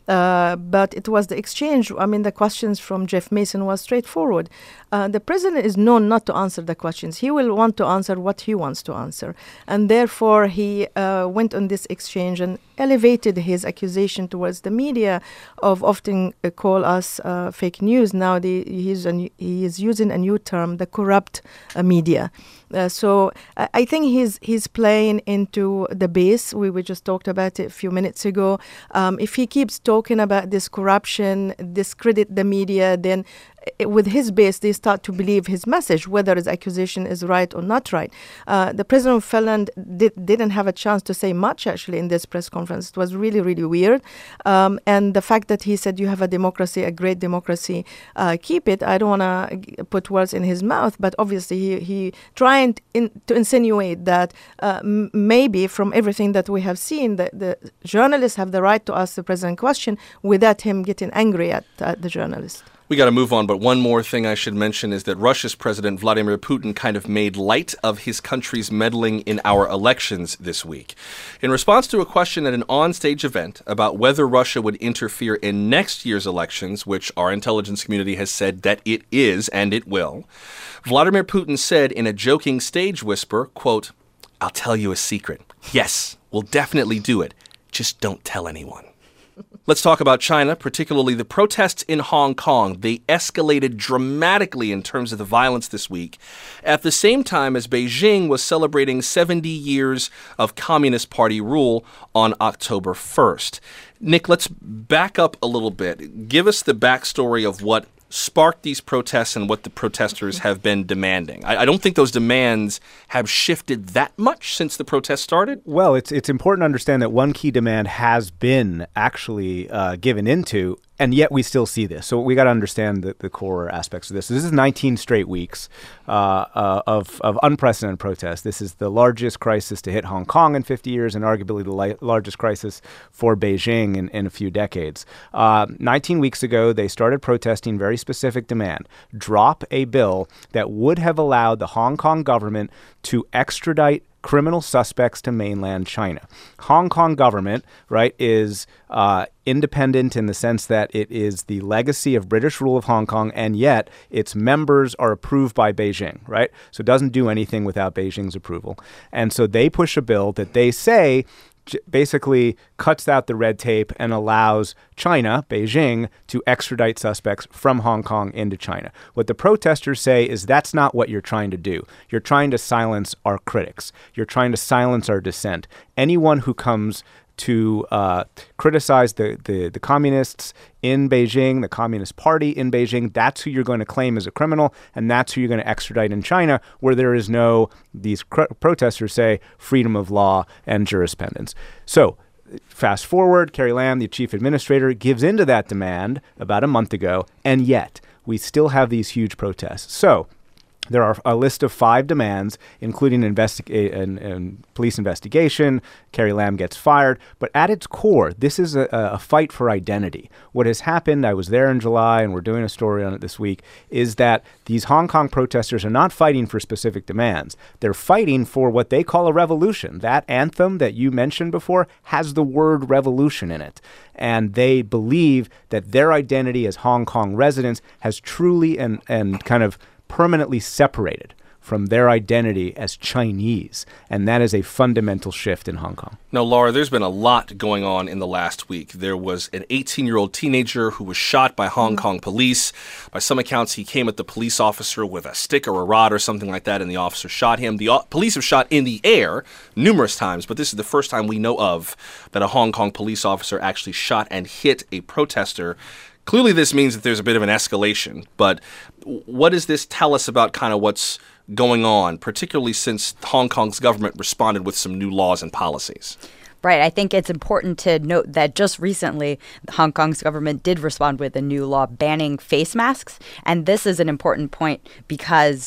Uh, but it was the exchange. I mean, the questions from Jeff Mason was straightforward. Uh, the president is known not to answer the questions. He will want to answer what he wants to answer. And therefore, he uh, went on this exchange and elevated his accusation towards the media of often uh, call us uh, fake news. Now the, he's a, he is using a new term, the corrupt uh, media. Uh, so I, I think he's he's playing into the base. We, we just talked about it a few minutes ago. Um, if he keeps talking about this corruption, discredit the media, then with his base, they start to believe his message, whether his accusation is right or not right. Uh, the president of Finland did, didn't have a chance to say much, actually, in this press conference. It was really, really weird. Um, and the fact that he said, you have a democracy, a great democracy, uh, keep it. I don't want to put words in his mouth, but obviously he, he trying in, to insinuate that uh, m- maybe from everything that we have seen, the, the journalists have the right to ask the president question without him getting angry at, at the journalist. We got to move on, but one more thing I should mention is that Russia's President Vladimir Putin kind of made light of his country's meddling in our elections this week. In response to a question at an onstage event about whether Russia would interfere in next year's elections, which our intelligence community has said that it is and it will, Vladimir Putin said in a joking stage whisper, quote, "I'll tell you a secret. Yes, we'll definitely do it. Just don't tell anyone." Let's talk about China, particularly the protests in Hong Kong. They escalated dramatically in terms of the violence this week, at the same time as Beijing was celebrating seventy years of Communist Party rule on October first. Nick, let's back up a little bit. Give us the backstory of what sparked these protests and what the protesters have been demanding. I, I don't think those demands have shifted that much since the protests started. Well, it's it's important to understand that one key demand has been actually uh, given into, and yet we still see this. So we got to understand the, the core aspects of this. This is nineteen straight weeks uh, uh, of, of unprecedented protests. This is the largest crisis to hit Hong Kong in fifty years and arguably the li- largest crisis for Beijing in, in a few decades. Uh, nineteen weeks ago, they started protesting very specific demand. Drop a bill that would have allowed the Hong Kong government to extradite criminal suspects to mainland China. Hong Kong government, right, is uh, independent in the sense that it is the legacy of British rule of Hong Kong, and yet its members are approved by Beijing, right? So it doesn't do anything without Beijing's approval. And so they push a bill that they say basically cuts out the red tape and allows China, Beijing, to extradite suspects from Hong Kong into China. What the protesters say is that's not what you're trying to do. You're trying to silence our critics. You're trying to silence our dissent. Anyone who comes to uh, criticize the, the, the communists in Beijing, the Communist Party in Beijing, that's who you're going to claim as a criminal, and that's who you're going to extradite in China, where there is no, these cr- protesters say, freedom of law and jurisprudence. So fast forward, Carrie Lam, the chief administrator, gives into that demand about a month ago, and yet we still have these huge protests. So there are a list of five demands, including an investi- an, an police investigation. Carrie Lam gets fired. But at its core, this is a, a fight for identity. What has happened, I was there in July, and we're doing a story on it this week, is that these Hong Kong protesters are not fighting for specific demands. They're fighting for what they call a revolution. That anthem that you mentioned before has the word revolution in it. And they believe that their identity as Hong Kong residents has truly and, and kind of permanently separated from their identity as Chinese. And that is a fundamental shift in Hong Kong. Now, Laura, there's been a lot going on in the last week. There was an eighteen-year-old teenager who was shot by Hong mm. Kong police. By some accounts, he came at the police officer with a stick or a rod or something like that, and the officer shot him. The o- police have shot in the air numerous times, but this is the first time we know of that a Hong Kong police officer actually shot and hit a protester. Clearly, this means that there's a bit of an escalation, but what does this tell us about kind of what's going on, particularly since Hong Kong's government responded with some new laws and policies? Right. I think it's important to note that just recently, Hong Kong's government did respond with a new law banning face masks. And this is an important point because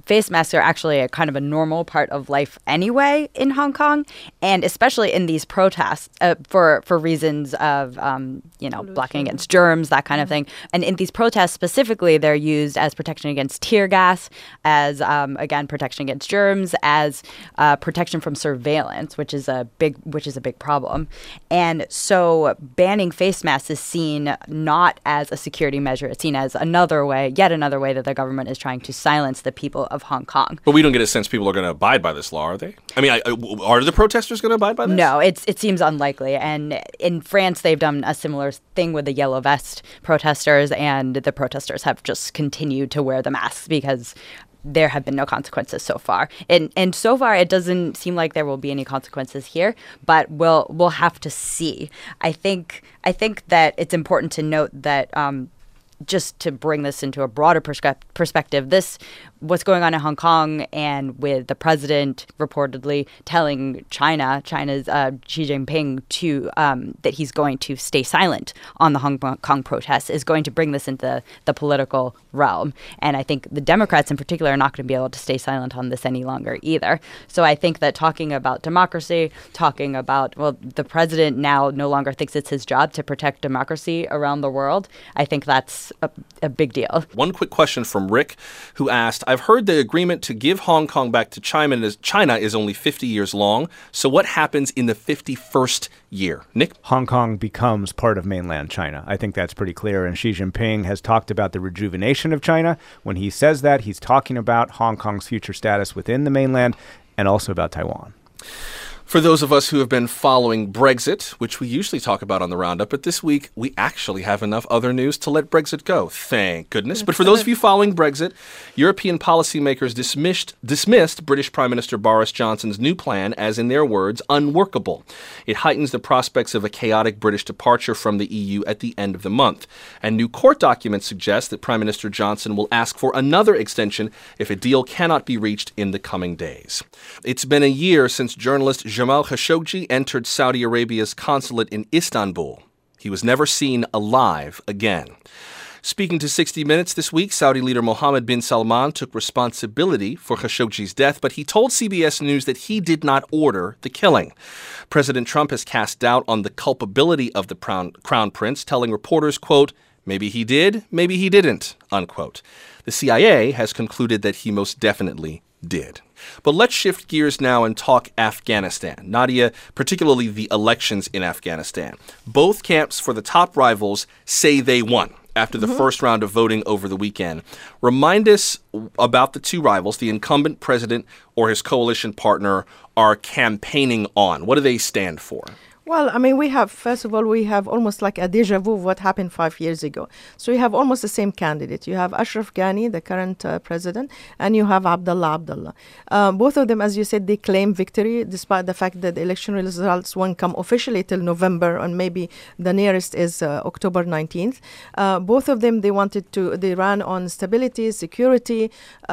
face masks are actually a kind of a normal part of life anyway in Hong Kong, and especially in these protests uh, for for reasons of um, you know blocking against germs, that kind of thing. And in these protests specifically, they're used as protection against tear gas, as um, again protection against germs, as uh, protection from surveillance, which is a big which is a big problem. And so banning face masks is seen not as a security measure; it's seen as another way, yet another way that the government is trying to silence the people of Hong Kong. But we don't get a sense people are going to abide by this law, are they? I mean, I, are the protesters going to abide by this? No, it's it seems unlikely. And in France, they've done a similar thing with the yellow vest protesters, and the protesters have just continued to wear the masks because there have been no consequences so far. And and so far, it doesn't seem like there will be any consequences here, but we'll we'll have to see. I think I think that it's important to note that um, just to bring this into a broader perspe- perspective, this what's going on in Hong Kong and with the president reportedly telling China, China's uh, Xi Jinping, to um, that he's going to stay silent on the Hong Kong protests is going to bring this into the political realm. And I think the Democrats in particular are not going to be able to stay silent on this any longer either. So I think that talking about democracy, talking about, well, the president now no longer thinks it's his job to protect democracy around the world, I think that's a, a big deal. One quick question from Rick, who asked, I've heard the agreement to give Hong Kong back to China is, China is only fifty years long. So what happens in the fifty-first year? Nick? Hong Kong becomes part of mainland China. I think that's pretty clear. And Xi Jinping has talked about the rejuvenation of China. When he says that, he's talking about Hong Kong's future status within the mainland and also about Taiwan. For those of us who have been following Brexit, which we usually talk about on the Roundup, but this week we actually have enough other news to let Brexit go. Thank goodness. But for those of you following Brexit, European policymakers dismissed, dismissed British Prime Minister Boris Johnson's new plan as, in their words, unworkable. It heightens the prospects of a chaotic British departure from the E U at the end of the month. And new court documents suggest that Prime Minister Johnson will ask for another extension if a deal cannot be reached in the coming days. It's been a year since journalist Jamal Khashoggi entered Saudi Arabia's consulate in Istanbul. He was never seen alive again. Speaking to sixty minutes this week, Saudi leader Mohammed bin Salman took responsibility for Khashoggi's death, but he told C B S News that he did not order the killing. President Trump has cast doubt on the culpability of the crown, crown prince, telling reporters, quote, maybe he did, maybe he didn't, unquote. The C I A has concluded that he most definitely did. But let's shift gears now and talk Afghanistan. Nadia, particularly the elections in Afghanistan. Both camps for the top rivals say they won after the mm-hmm. first round of voting over the weekend. Remind us about the two rivals the incumbent president or his coalition partner are campaigning on. What do they stand for? Well, I mean, we have, first of all, we have almost like a deja vu of what happened five years ago. So you have almost the same candidate. You have Ashraf Ghani, the current uh, president, and you have Abdullah Abdullah. Um, both of them, as you said, they claim victory, despite the fact that the election results won't come officially till November, and maybe the nearest is uh, October nineteenth. Uh, both of them, they wanted to, they ran on stability, security,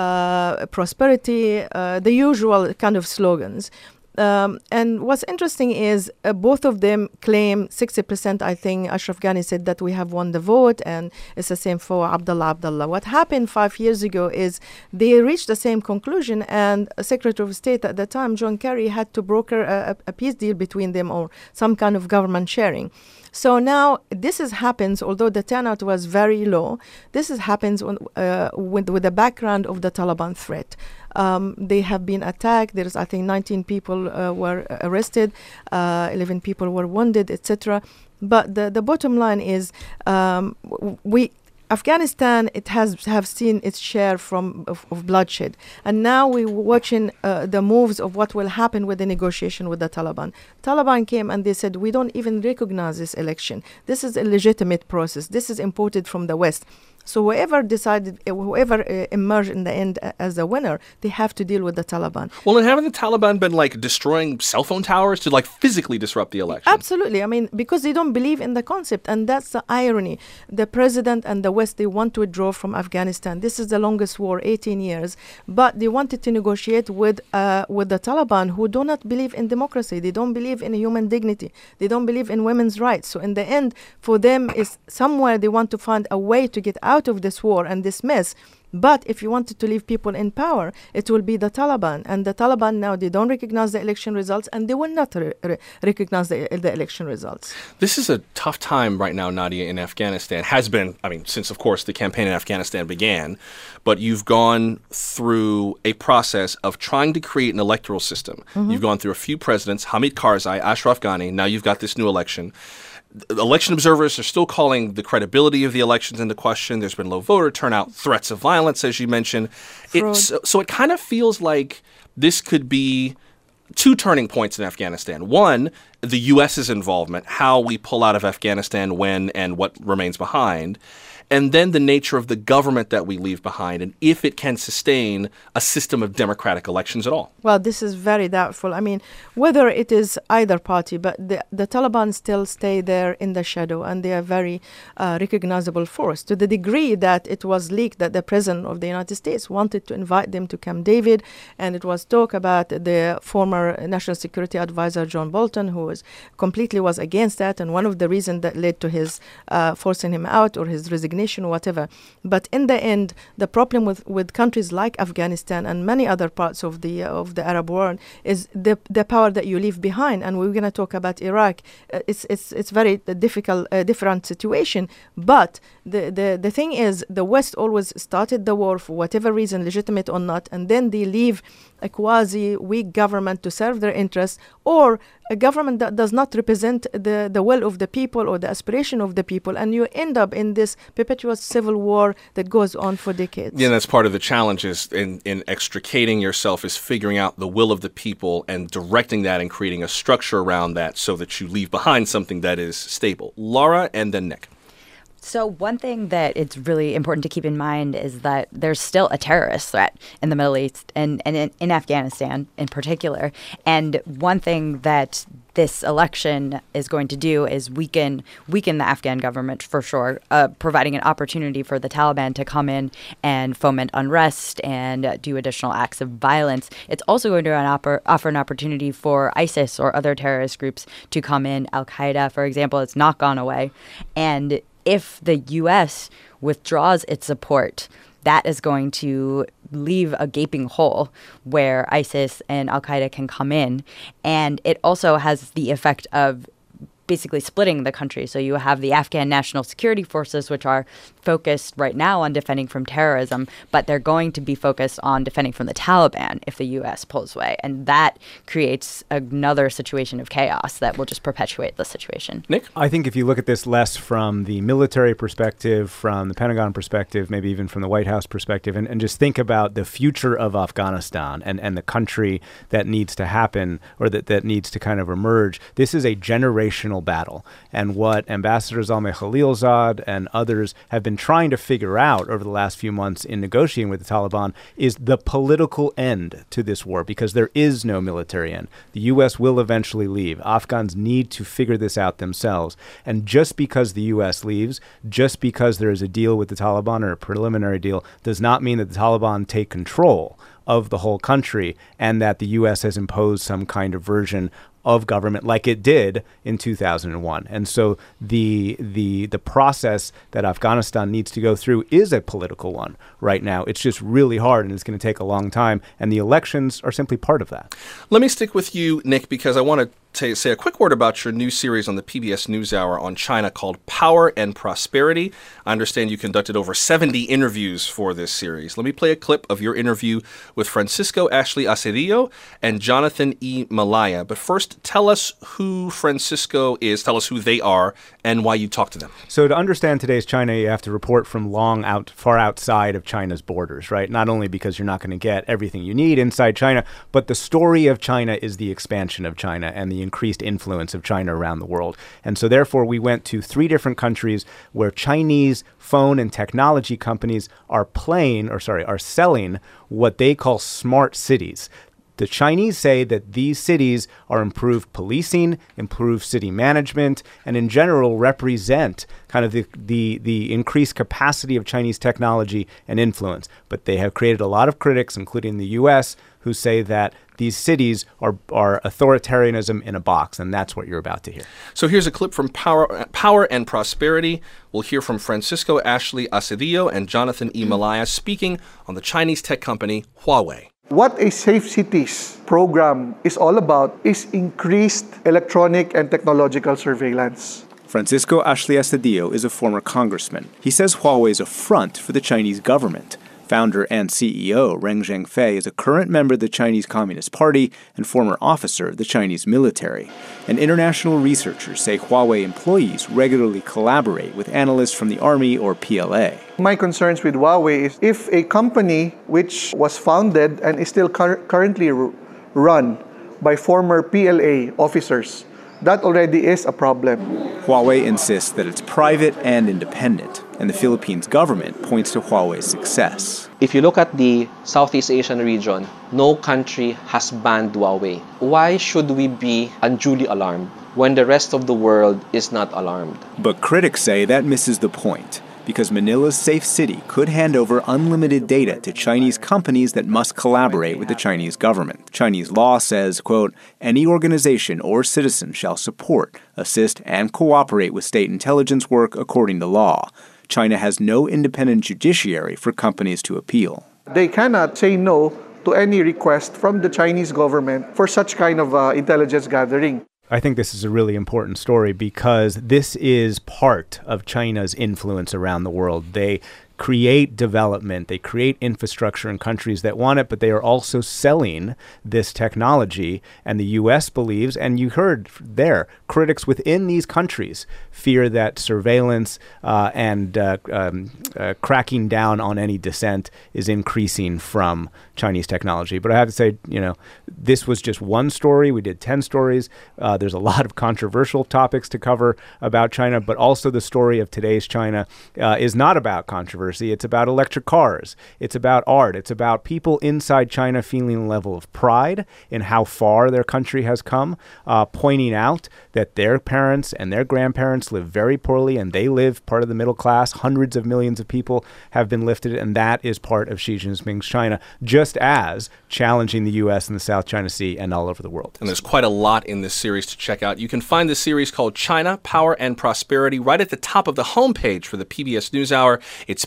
uh, prosperity, uh, the usual kind of slogans. Um, and what's interesting is uh, both of them claim sixty percent. I think Ashraf Ghani said that we have won the vote, and it's the same for Abdullah Abdullah. What happened five years ago is they reached the same conclusion, and Secretary of State at the time, John Kerry, had to broker a, a peace deal between them or some kind of government sharing. So now this is happens, although the turnout was very low, this is happens on, uh, with, with the background of the Taliban threat. Um, they have been attacked. There's, I think, nineteen people uh, were arrested, uh, eleven people were wounded, et cetera. But the, the bottom line is, um, we Afghanistan, it has have seen its share from of, of bloodshed, and now we're watching uh, the moves of what will happen with the negotiation with the Taliban. Taliban came and they said, we don't even recognize this election. This is a legitimate process. This is imported from the West. So whoever decided, uh, whoever uh, emerged in the end uh, as a winner, they have to deal with the Taliban. Well, and haven't the Taliban been like destroying cell phone towers to like physically disrupt the election? Absolutely. I mean, because they don't believe in the concept, and that's the irony. The president and the West, they want to withdraw from Afghanistan. This is the longest war, eighteen years, but they wanted to negotiate with uh, with the Taliban, who do not believe in democracy. They don't believe in human dignity. They don't believe in women's rights. So in the end, for them, is somewhere they want to find a way to get out out of this war and this mess. But if you wanted to leave people in power, it will be the Taliban. And the Taliban now, they don't recognize the election results, and they will not re- re- recognize the, the election results. This is a tough time right now, Nadia, in Afghanistan. Has been, I mean, since, of course, the campaign in Afghanistan began. But you've gone through a process of trying to create an electoral system. Mm-hmm. You've gone through a few presidents, Hamid Karzai, Ashraf Ghani. Now you've got this new election. Election observers are still calling the credibility of the elections into question. There's been low voter turnout, threats of violence, as you mentioned. It's, so it kind of feels like this could be two turning points in Afghanistan. One, the U S's involvement, how we pull out of Afghanistan, when, and what remains behind. And then the nature of the government that we leave behind, and if it can sustain a system of democratic elections at all. Well, this is very doubtful. I mean, whether it is either party, but the, the Taliban still stay there in the shadow, and they are very uh, recognizable force, to the degree that it was leaked that the President of the United States wanted to invite them to Camp David, and it was talk about the former National Security Advisor, John Bolton, who was completely was against that, and one of the reasons that led to his uh, forcing him out or his resignation, whatever. But in the end, the problem with, with countries like Afghanistan and many other parts of the uh, of the Arab world is the the power that you leave behind. And we're going to talk about Iraq. Uh, it's it's it's very uh, difficult, uh, different situation. But the, the the thing is, the West always started the war for whatever reason, legitimate or not, and then they leave a quasi weak government to serve their interests, or a government that does not represent the, the will of the people or the aspiration of the people, and you end up in this perpetual civil war that goes on for decades. Yeah, that's part of the challenge is in, in extricating yourself is figuring out the will of the people and directing that and creating a structure around that so that you leave behind something that is stable. Laura and then Nick. So one thing that it's really important to keep in mind is that there's still a terrorist threat in the Middle East and, and in, in Afghanistan in particular. And one thing that this election is going to do is weaken weaken the Afghan government for sure, uh, providing an opportunity for the Taliban to come in and foment unrest and uh, do additional acts of violence. It's also going to an oppor- offer an opportunity for ISIS or other terrorist groups to come in. Al-Qaeda, for example, it's not gone away. And if the U S withdraws its support, that is going to leave a gaping hole where ISIS and Al-Qaeda can come in. And it also has the effect of basically splitting the country. So you have the Afghan National Security Forces, which are focused right now on defending from terrorism, but they're going to be focused on defending from the Taliban if the U S pulls away. And that creates another situation of chaos that will just perpetuate the situation. Nick? I think if you look at this less from the military perspective, from the Pentagon perspective, maybe even from the White House perspective, and, and just think about the future of Afghanistan and, and the country that needs to happen or that, that needs to kind of emerge, this is a generational battle. And what Ambassador Zalmay Khalilzad and others have been trying to figure out over the last few months in negotiating with the Taliban is the political end to this war, because there is no military end. The U S will eventually leave. Afghans need to figure this out themselves. And just because the U S leaves, just because there is a deal with the Taliban or a preliminary deal, does not mean that the Taliban take control of the whole country and that the U S has imposed some kind of version of government like it did in two thousand one. And so the the the process that Afghanistan needs to go through is a political one right now. It's just really hard, and it's going to take a long time, and the elections are simply part of that. Let me stick with you, Nick, because I want to Say, say a quick word about your new series on the P B S NewsHour on China called Power and Prosperity. I understand you conducted over seventy interviews for this series. Let me play a clip of your interview with Francisco Ashley Acerillo and Jonathan E. Malaya. But first, tell us who Francisco is, tell us who they are, and why you talked to them. So to understand today's China, you have to report from long out, far outside of China's borders, right? Not only because you're not going to get everything you need inside China, but the story of China is the expansion of China and the increased influence of China around the world. And so therefore we went to three different countries where Chinese phone and technology companies are playing, or sorry, are selling what they call smart cities. The Chinese say that these cities are improved policing, improved city management, and in general represent kind of the, the, the increased capacity of Chinese technology and influence. But they have created a lot of critics, including the U S, who say that these cities are, are authoritarianism in a box, and that's what you're about to hear. So here's a clip from Power, Power and Prosperity. We'll hear from Francisco Ashley Acedio and Jonathan E. Malaya speaking on the Chinese tech company Huawei. What a Safe Cities program is all about is increased electronic and technological surveillance. Francisco Ashley Acedio is a former congressman. He says Huawei is a front for the Chinese government. Founder and C E O Reng Zhengfei is a current member of the Chinese Communist Party and former officer of the Chinese military. And international researchers say Huawei employees regularly collaborate with analysts from the Army or P L A. My concerns with Huawei is if a company which was founded and is still cur- currently r- run by former P L A officers, that already is a problem. Huawei insists that it's private and independent, and the Philippines government points to Huawei's success. If you look at the Southeast Asian region, no country has banned Huawei. Why should we be unduly alarmed when the rest of the world is not alarmed? But critics say that misses the point, because Manila's safe city could hand over unlimited data to Chinese companies that must collaborate with the Chinese government. Chinese law says, quote, any organization or citizen shall support, assist, and cooperate with state intelligence work according to law. China has no independent judiciary for companies to appeal. They cannot say no to any request from the Chinese government for such kind of uh, intelligence gathering. I think this is a really important story because this is part of China's influence around the world. They create development, they create infrastructure in countries that want it, but they are also selling this technology. And the U S believes, and you heard there, critics within these countries fear that surveillance uh, and uh, um, uh, cracking down on any dissent is increasing from Chinese technology. But I have to say, you know, this was just one story. We did ten stories. Uh, there's a lot of controversial topics to cover about China, but also the story of today's China uh, is not about controversy. It's about electric cars. It's about art. It's about people inside China feeling a level of pride in how far their country has come, uh, pointing out that their parents and their grandparents live very poorly and they live part of the middle class. Hundreds of millions of people have been lifted, and that is part of Xi Jinping's China, just as challenging the U S and the South China Sea and all over the world. And there's quite a lot in this series to check out. You can find this series called China, Power and Prosperity right at the top of the homepage for the P B S NewsHour. It's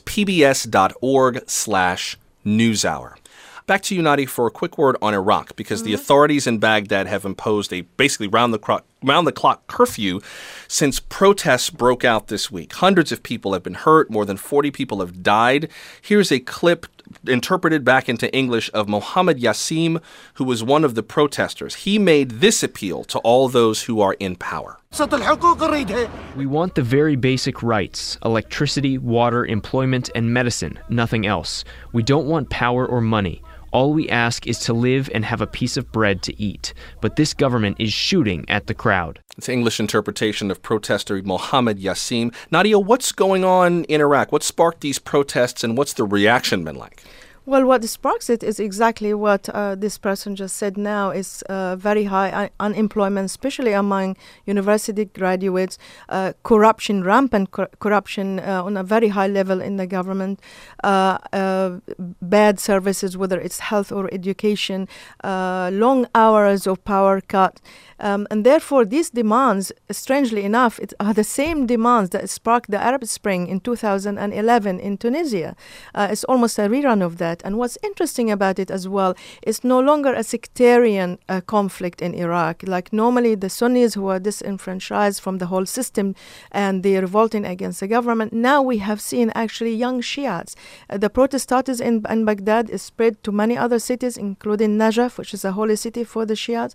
pbs.org slash newshour. Back to you, Nadi, for a quick word on Iraq, because mm-hmm. the authorities in Baghdad have imposed a basically round-the-clock round-the-clock curfew since protests broke out this week. Hundreds of people have been hurt. More than forty people have died. Here's a clip interpreted back into English of Mohammed Yassim, who was one of the protesters. He made this appeal to all those who are in power. We want the very basic rights: electricity, water, employment, and medicine, nothing else. We don't want power or money. All we ask is to live and have a piece of bread to eat. But this government is shooting at the crowd. It's English interpretation of protester Mohammed Yassim. Nadia, what's going on in Iraq? What sparked these protests, and what's the reaction been like? Well, what sparks it is exactly what uh, this person just said now is uh, very high un- unemployment, especially among university graduates, uh, corruption, rampant cor- corruption uh, on a very high level in the government, uh, uh, bad services, whether it's health or education, uh, long hours of power cut. Um, and therefore, these demands, strangely enough, it are the same demands that sparked the Arab Spring in two thousand eleven in Tunisia. Uh, it's almost a rerun of that. And what's interesting about it as well, it's no longer a sectarian uh, conflict in Iraq. Like normally the Sunnis who are disenfranchised from the whole system and they're revolting against the government. Now we have seen actually young Shiites. Uh, the protest started in, in Baghdad, is spread to many other cities, including Najaf, which is a holy city for the Shiites.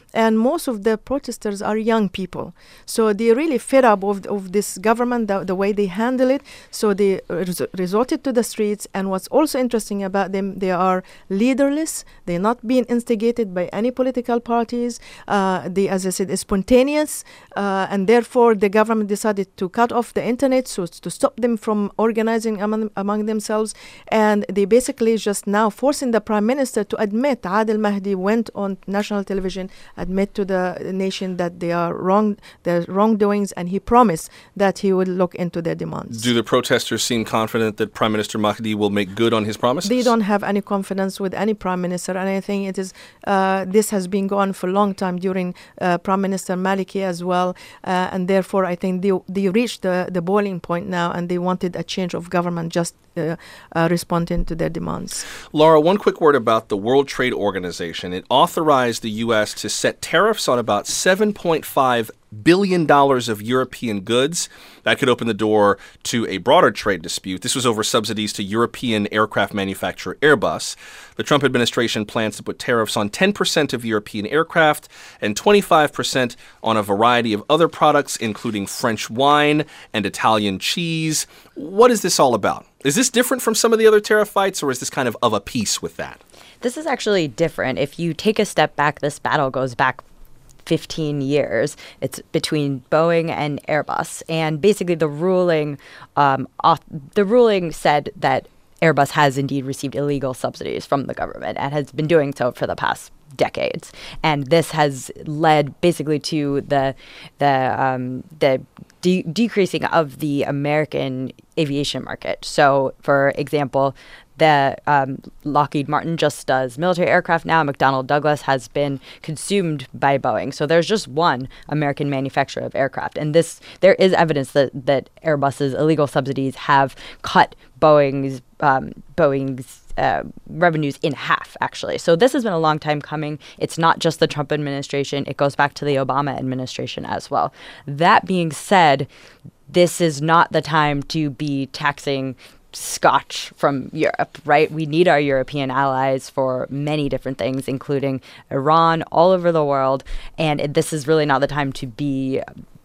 and most of the protesters are young people. So they're really fed up of, of this government, the, the way they handle it. So they res- resorted to the streets. And what's also interesting about them, they are leaderless. They're not being instigated by any political parties. Uh, they, as I said, is spontaneous. Uh, and therefore, the government decided to cut off the internet so to stop them from organizing among, among themselves. And they basically just now forcing the prime minister to admit, Adel Mahdi went on national television, admit to the nation that they are wrong, their wrongdoings, and he promised that he would look into their demands. Do the protesters seem confident that Prime Minister Mahdi will make good on his promises? They don't have any confidence with any prime minister, and I think it is uh, this has been going on for a long time during uh, Prime Minister Maliki as well, uh, and therefore I think they they reached the, the boiling point now, and they wanted a change of government just uh, uh, responding to their demands. Laura, one quick word about the World Trade Organization. It authorized the U S to set tariffs on about seven point five billion dollars of European goods. That could open the door to a broader trade dispute. This was over subsidies to European aircraft manufacturer Airbus. The Trump administration plans to put tariffs on ten percent of European aircraft and twenty-five percent on a variety of other products, including French wine and Italian cheese. What is this all about? Is this different from some of the other tariff fights, or is this kind of of a piece with that? This is actually different. If you take a step back, this battle goes back fifteen years. It's between Boeing and Airbus. And basically the ruling, um, off, the ruling said that Airbus has indeed received illegal subsidies from the government and has been doing so for the past decades. And this has led basically to the the um, the de- decreasing of the American aviation market. So, for example, the um, Lockheed Martin just does military aircraft now. McDonnell Douglas has been consumed by Boeing. So there's just one American manufacturer of aircraft. And this there is evidence that, that Airbus's illegal subsidies have cut Boeing's um, Boeing's uh, revenues in half, actually. So this has been a long time coming. It's not just the Trump administration. It goes back to the Obama administration as well. That being said, this is not the time to be taxing Scotch from Europe, right? We need our European allies for many different things, including Iran, all over the world. And this is really not the time to be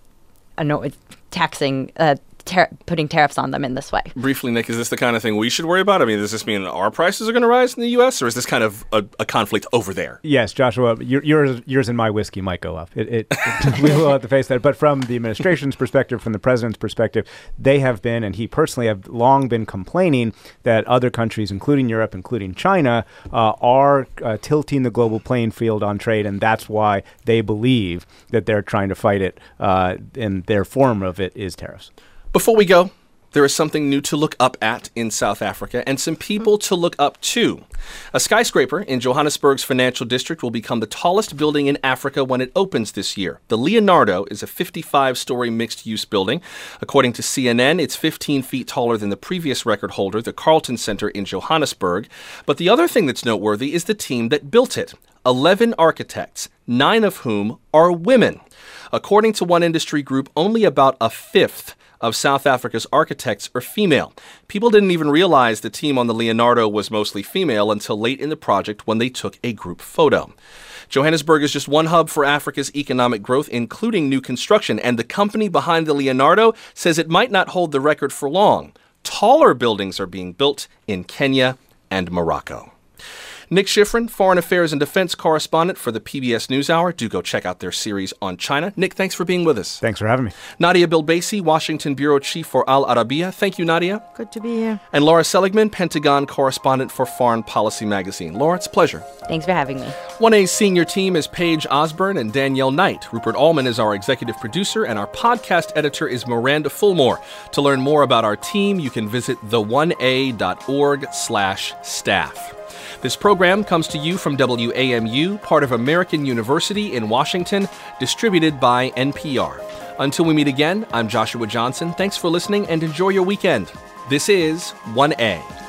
uh, no, taxing, uh, ter- putting tariffs on them in this way. Briefly, Nick, is this the kind of thing we should worry about? I mean, does this mean our prices are going to rise in the U S, or is this kind of a, a conflict over there? Yes, Joshua, your, yours, yours and my whiskey might go up. It, it, it, we will have to face that. But from the administration's perspective, from the president's perspective, they have been, and he personally have long been complaining that other countries, including Europe, including China, uh, are uh, tilting the global playing field on trade, and that's why they believe that they're trying to fight it, uh, and their form of it is tariffs. Before we go, there is something new to look up at in South Africa and some people to look up to. A skyscraper in Johannesburg's financial district will become the tallest building in Africa when it opens this year. The Leonardo is a fifty-five story mixed-use building. According to C N N, it's fifteen feet taller than the previous record holder, the Carlton Center in Johannesburg. But the other thing that's noteworthy is the team that built it. eleven architects, nine of whom are women. According to one industry group, only about a fifth of South Africa's architects are female. People didn't even realize the team on the Leonardo was mostly female until late in the project when they took a group photo. Johannesburg is just one hub for Africa's economic growth, including new construction, and the company behind the Leonardo says it might not hold the record for long. Taller buildings are being built in Kenya and Morocco. Nick Schifrin, Foreign Affairs and Defense Correspondent for the P B S NewsHour. Do go check out their series on China. Nick, thanks for being with us. Thanks for having me. Nadia Bilbaisi, Washington Bureau Chief for Al Arabiya. Thank you, Nadia. Good to be here. And Laura Seligman, Pentagon Correspondent for Foreign Policy Magazine. Laura, it's a pleasure. Thanks for having me. one A's senior team is Paige Osborne and Danielle Knight. Rupert Allman is our executive producer, and our podcast editor is Miranda Fulmore. To learn more about our team, you can visit the one a dot org slash staff. This program comes to you from W A M U, part of American University in Washington, distributed by N P R. Until we meet again, I'm Joshua Johnson. Thanks for listening and enjoy your weekend. This is one A.